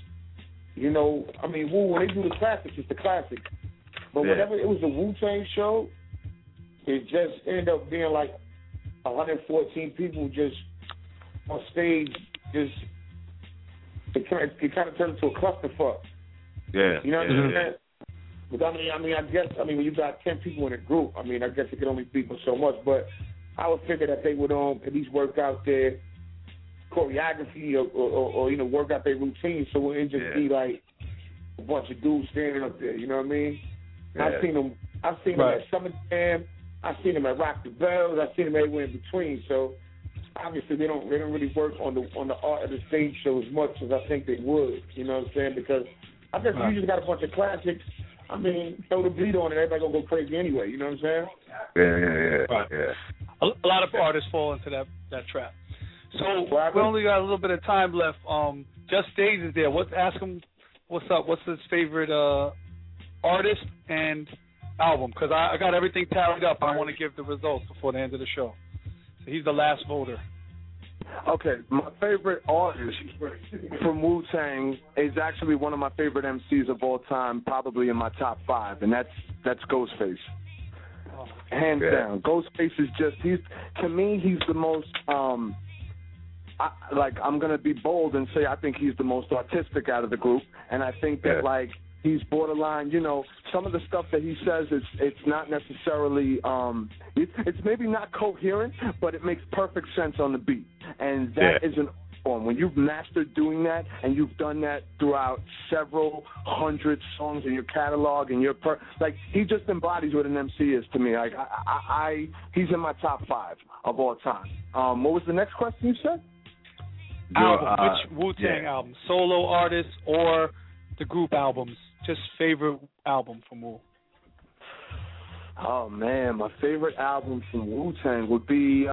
I mean, Wu, when they do the classics, it's the classics. But whenever it was a Wu-Tang show, it just ended up being like 114 people just on stage, just it kind of turned into a clusterfuck. Yeah. You know what I'm saying? But I mean, I guess when you got 10 people in a group, I mean, I guess it could only be for so much. But I would figure that they would at least work out their choreography or work out their routine, so it would just be like a bunch of dudes standing up there. You know what I mean? Yeah. I've seen them at Summer Jam. I've seen them at Rock the Bells. I've seen them everywhere in between. So obviously they don't really work on the art of the stage show as much as I think they would. You know what I'm saying? Because I guess you just got a bunch of classics. I mean, throw the beat on and everybody gonna go crazy anyway. You know what I'm saying? Yeah. Right. Yeah. A lot of artists fall into that trap. So we only got a little bit of time left. Just Days is there. Ask him what's up. What's his favorite artist and album? Because I got everything tallied up. I want to give the results before the end of the show. So he's the last voter. Okay, my favorite artist from Wu-Tang is actually one of my favorite MCs of all time, probably in my top 5, and that's Ghostface. Hands down. Ghostface is he's the most, I'm going to be bold and say I think he's the most artistic out of the group, and I think that, he's borderline, some of the stuff that he says, it's not necessarily, it's maybe not coherent, but it makes perfect sense on the beat. And that is an art form. When you've mastered doing that, and you've done that throughout several hundred songs in your catalog, and he just embodies what an MC is to me. He's in my top 5 of all time. What was the next question you said? Which Wu-Tang album? Solo artists or the group albums? Just favorite album from Wu. Oh man, my favorite album from Wu-Tang would be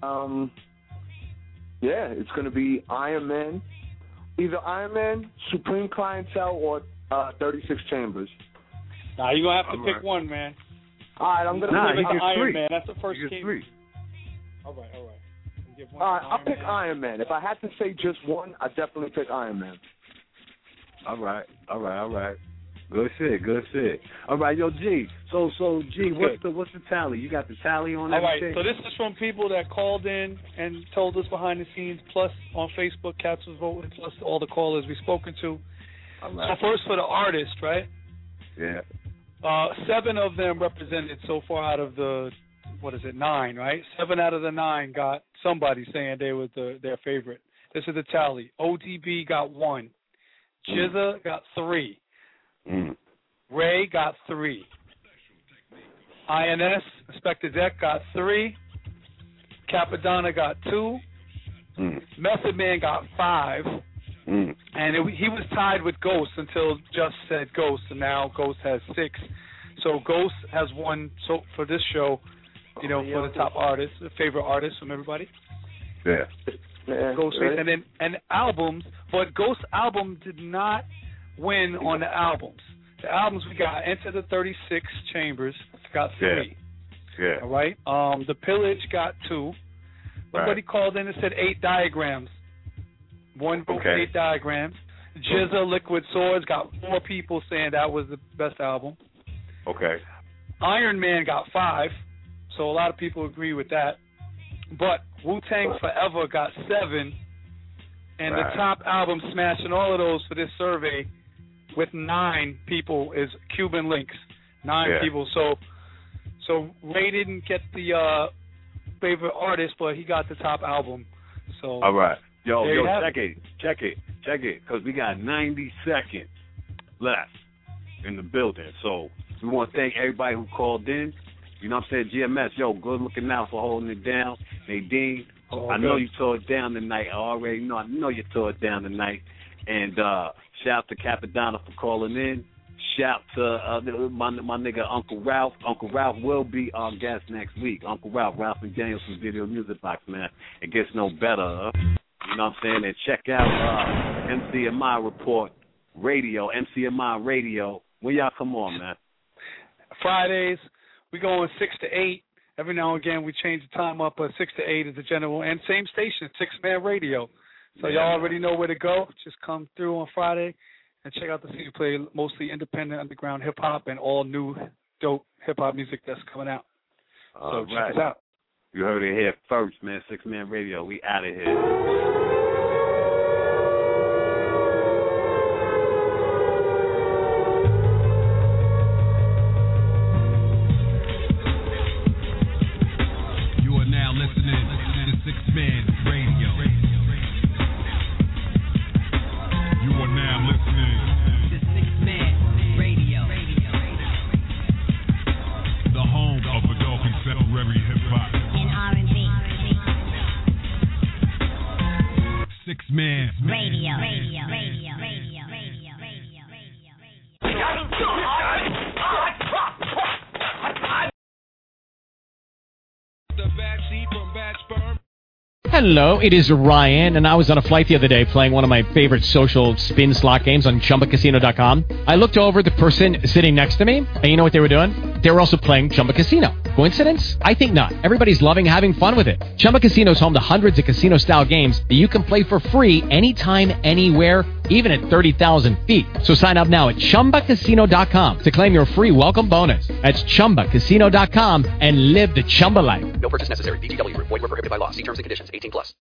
it's gonna be Iron Man. Either Iron Man, Supreme Clientele, or 36 Chambers. Nah, you're gonna have to pick one, man. Alright, I'm gonna pick Iron Man. That's the first king. Three. Alright. give one. I'll pick Iron Man. If I had to say just one, I'd definitely pick Iron Man. All right. Good shit. All right, yo, G. So G, what's the tally? You got the tally on All right, everything? so this is from people that called in and told us behind the scenes, plus on Facebook, Cats was voting, plus all the callers we've spoken to. All right. So first for the artist, right? Yeah. 7 of them represented so far out of the, 9, right? 7 out of the 9 got somebody saying they were their favorite. This is the tally. ODB got 1. Jizza got 3. Ray got 3. INS, Inspector Deck, got 3. Capadonna got 2. Method Man got 5. And he was tied with Ghost until Just said Ghost, and now Ghost has 6. So Ghost has won for this show, for the top artist, the favorite artist from everybody. Yeah. Ghost, right? And albums, but Ghost album did not win on the albums. The albums we got, Enter the 36 Chambers, got 3. Yeah. All right. The Pillage got 2. Somebody called in and said 8 diagrams. One book, 8 diagrams. Jizza, Liquid Swords got 4 people saying that was the best album. Okay. Iron Man got 5, so a lot of people agree with that. But Wu-Tang Forever got 7, and the top album smashing all of those for this survey with 9 people is Cuban Links. 9 people. So Ray didn't get the favorite artist, but he got the top album. So all right. Yo, check it, because we got 90 seconds left in the building. So we want to thank everybody who called in. You know what I'm saying? GMS, yo, good looking out for holding it down. Nadine, I know you tore it down tonight. I already know. I know you tore it down tonight. And shout out to Capadonna for calling in. Shout to my nigga Uncle Ralph. Uncle Ralph will be our guest next week. Uncle Ralph McDaniels from Video Music Box, man. It gets no better. You know what I'm saying? And check out MCMI Report Radio, MCMI Radio. When y'all come on, man? Fridays, we go on 6 to 8. Every now and again, we change the time up, but 6 to 8 is the general. And same station, 6 Man Radio. So y'all already know where to go. Just come through on Friday and check out the scene. We play mostly independent, underground hip-hop and all new, dope hip-hop music that's coming out. So check us out. You heard it here first, man. 6 Man Radio. We out of here. Hello, it is Ryan, and I was on a flight the other day playing one of my favorite social spin slot games on ChumbaCasino.com. I looked over at the person sitting next to me, and you know what they were doing? They were also playing Chumba Casino. Coincidence? I think not. Everybody's loving having fun with it. Chumba Casino is home to hundreds of casino-style games that you can play for free anytime, anywhere, even at 30,000 feet. So sign up now at ChumbaCasino.com to claim your free welcome bonus. That's ChumbaCasino.com and live the Chumba life. No purchase necessary. VGW. Void where prohibited by law. See terms and conditions. 18+.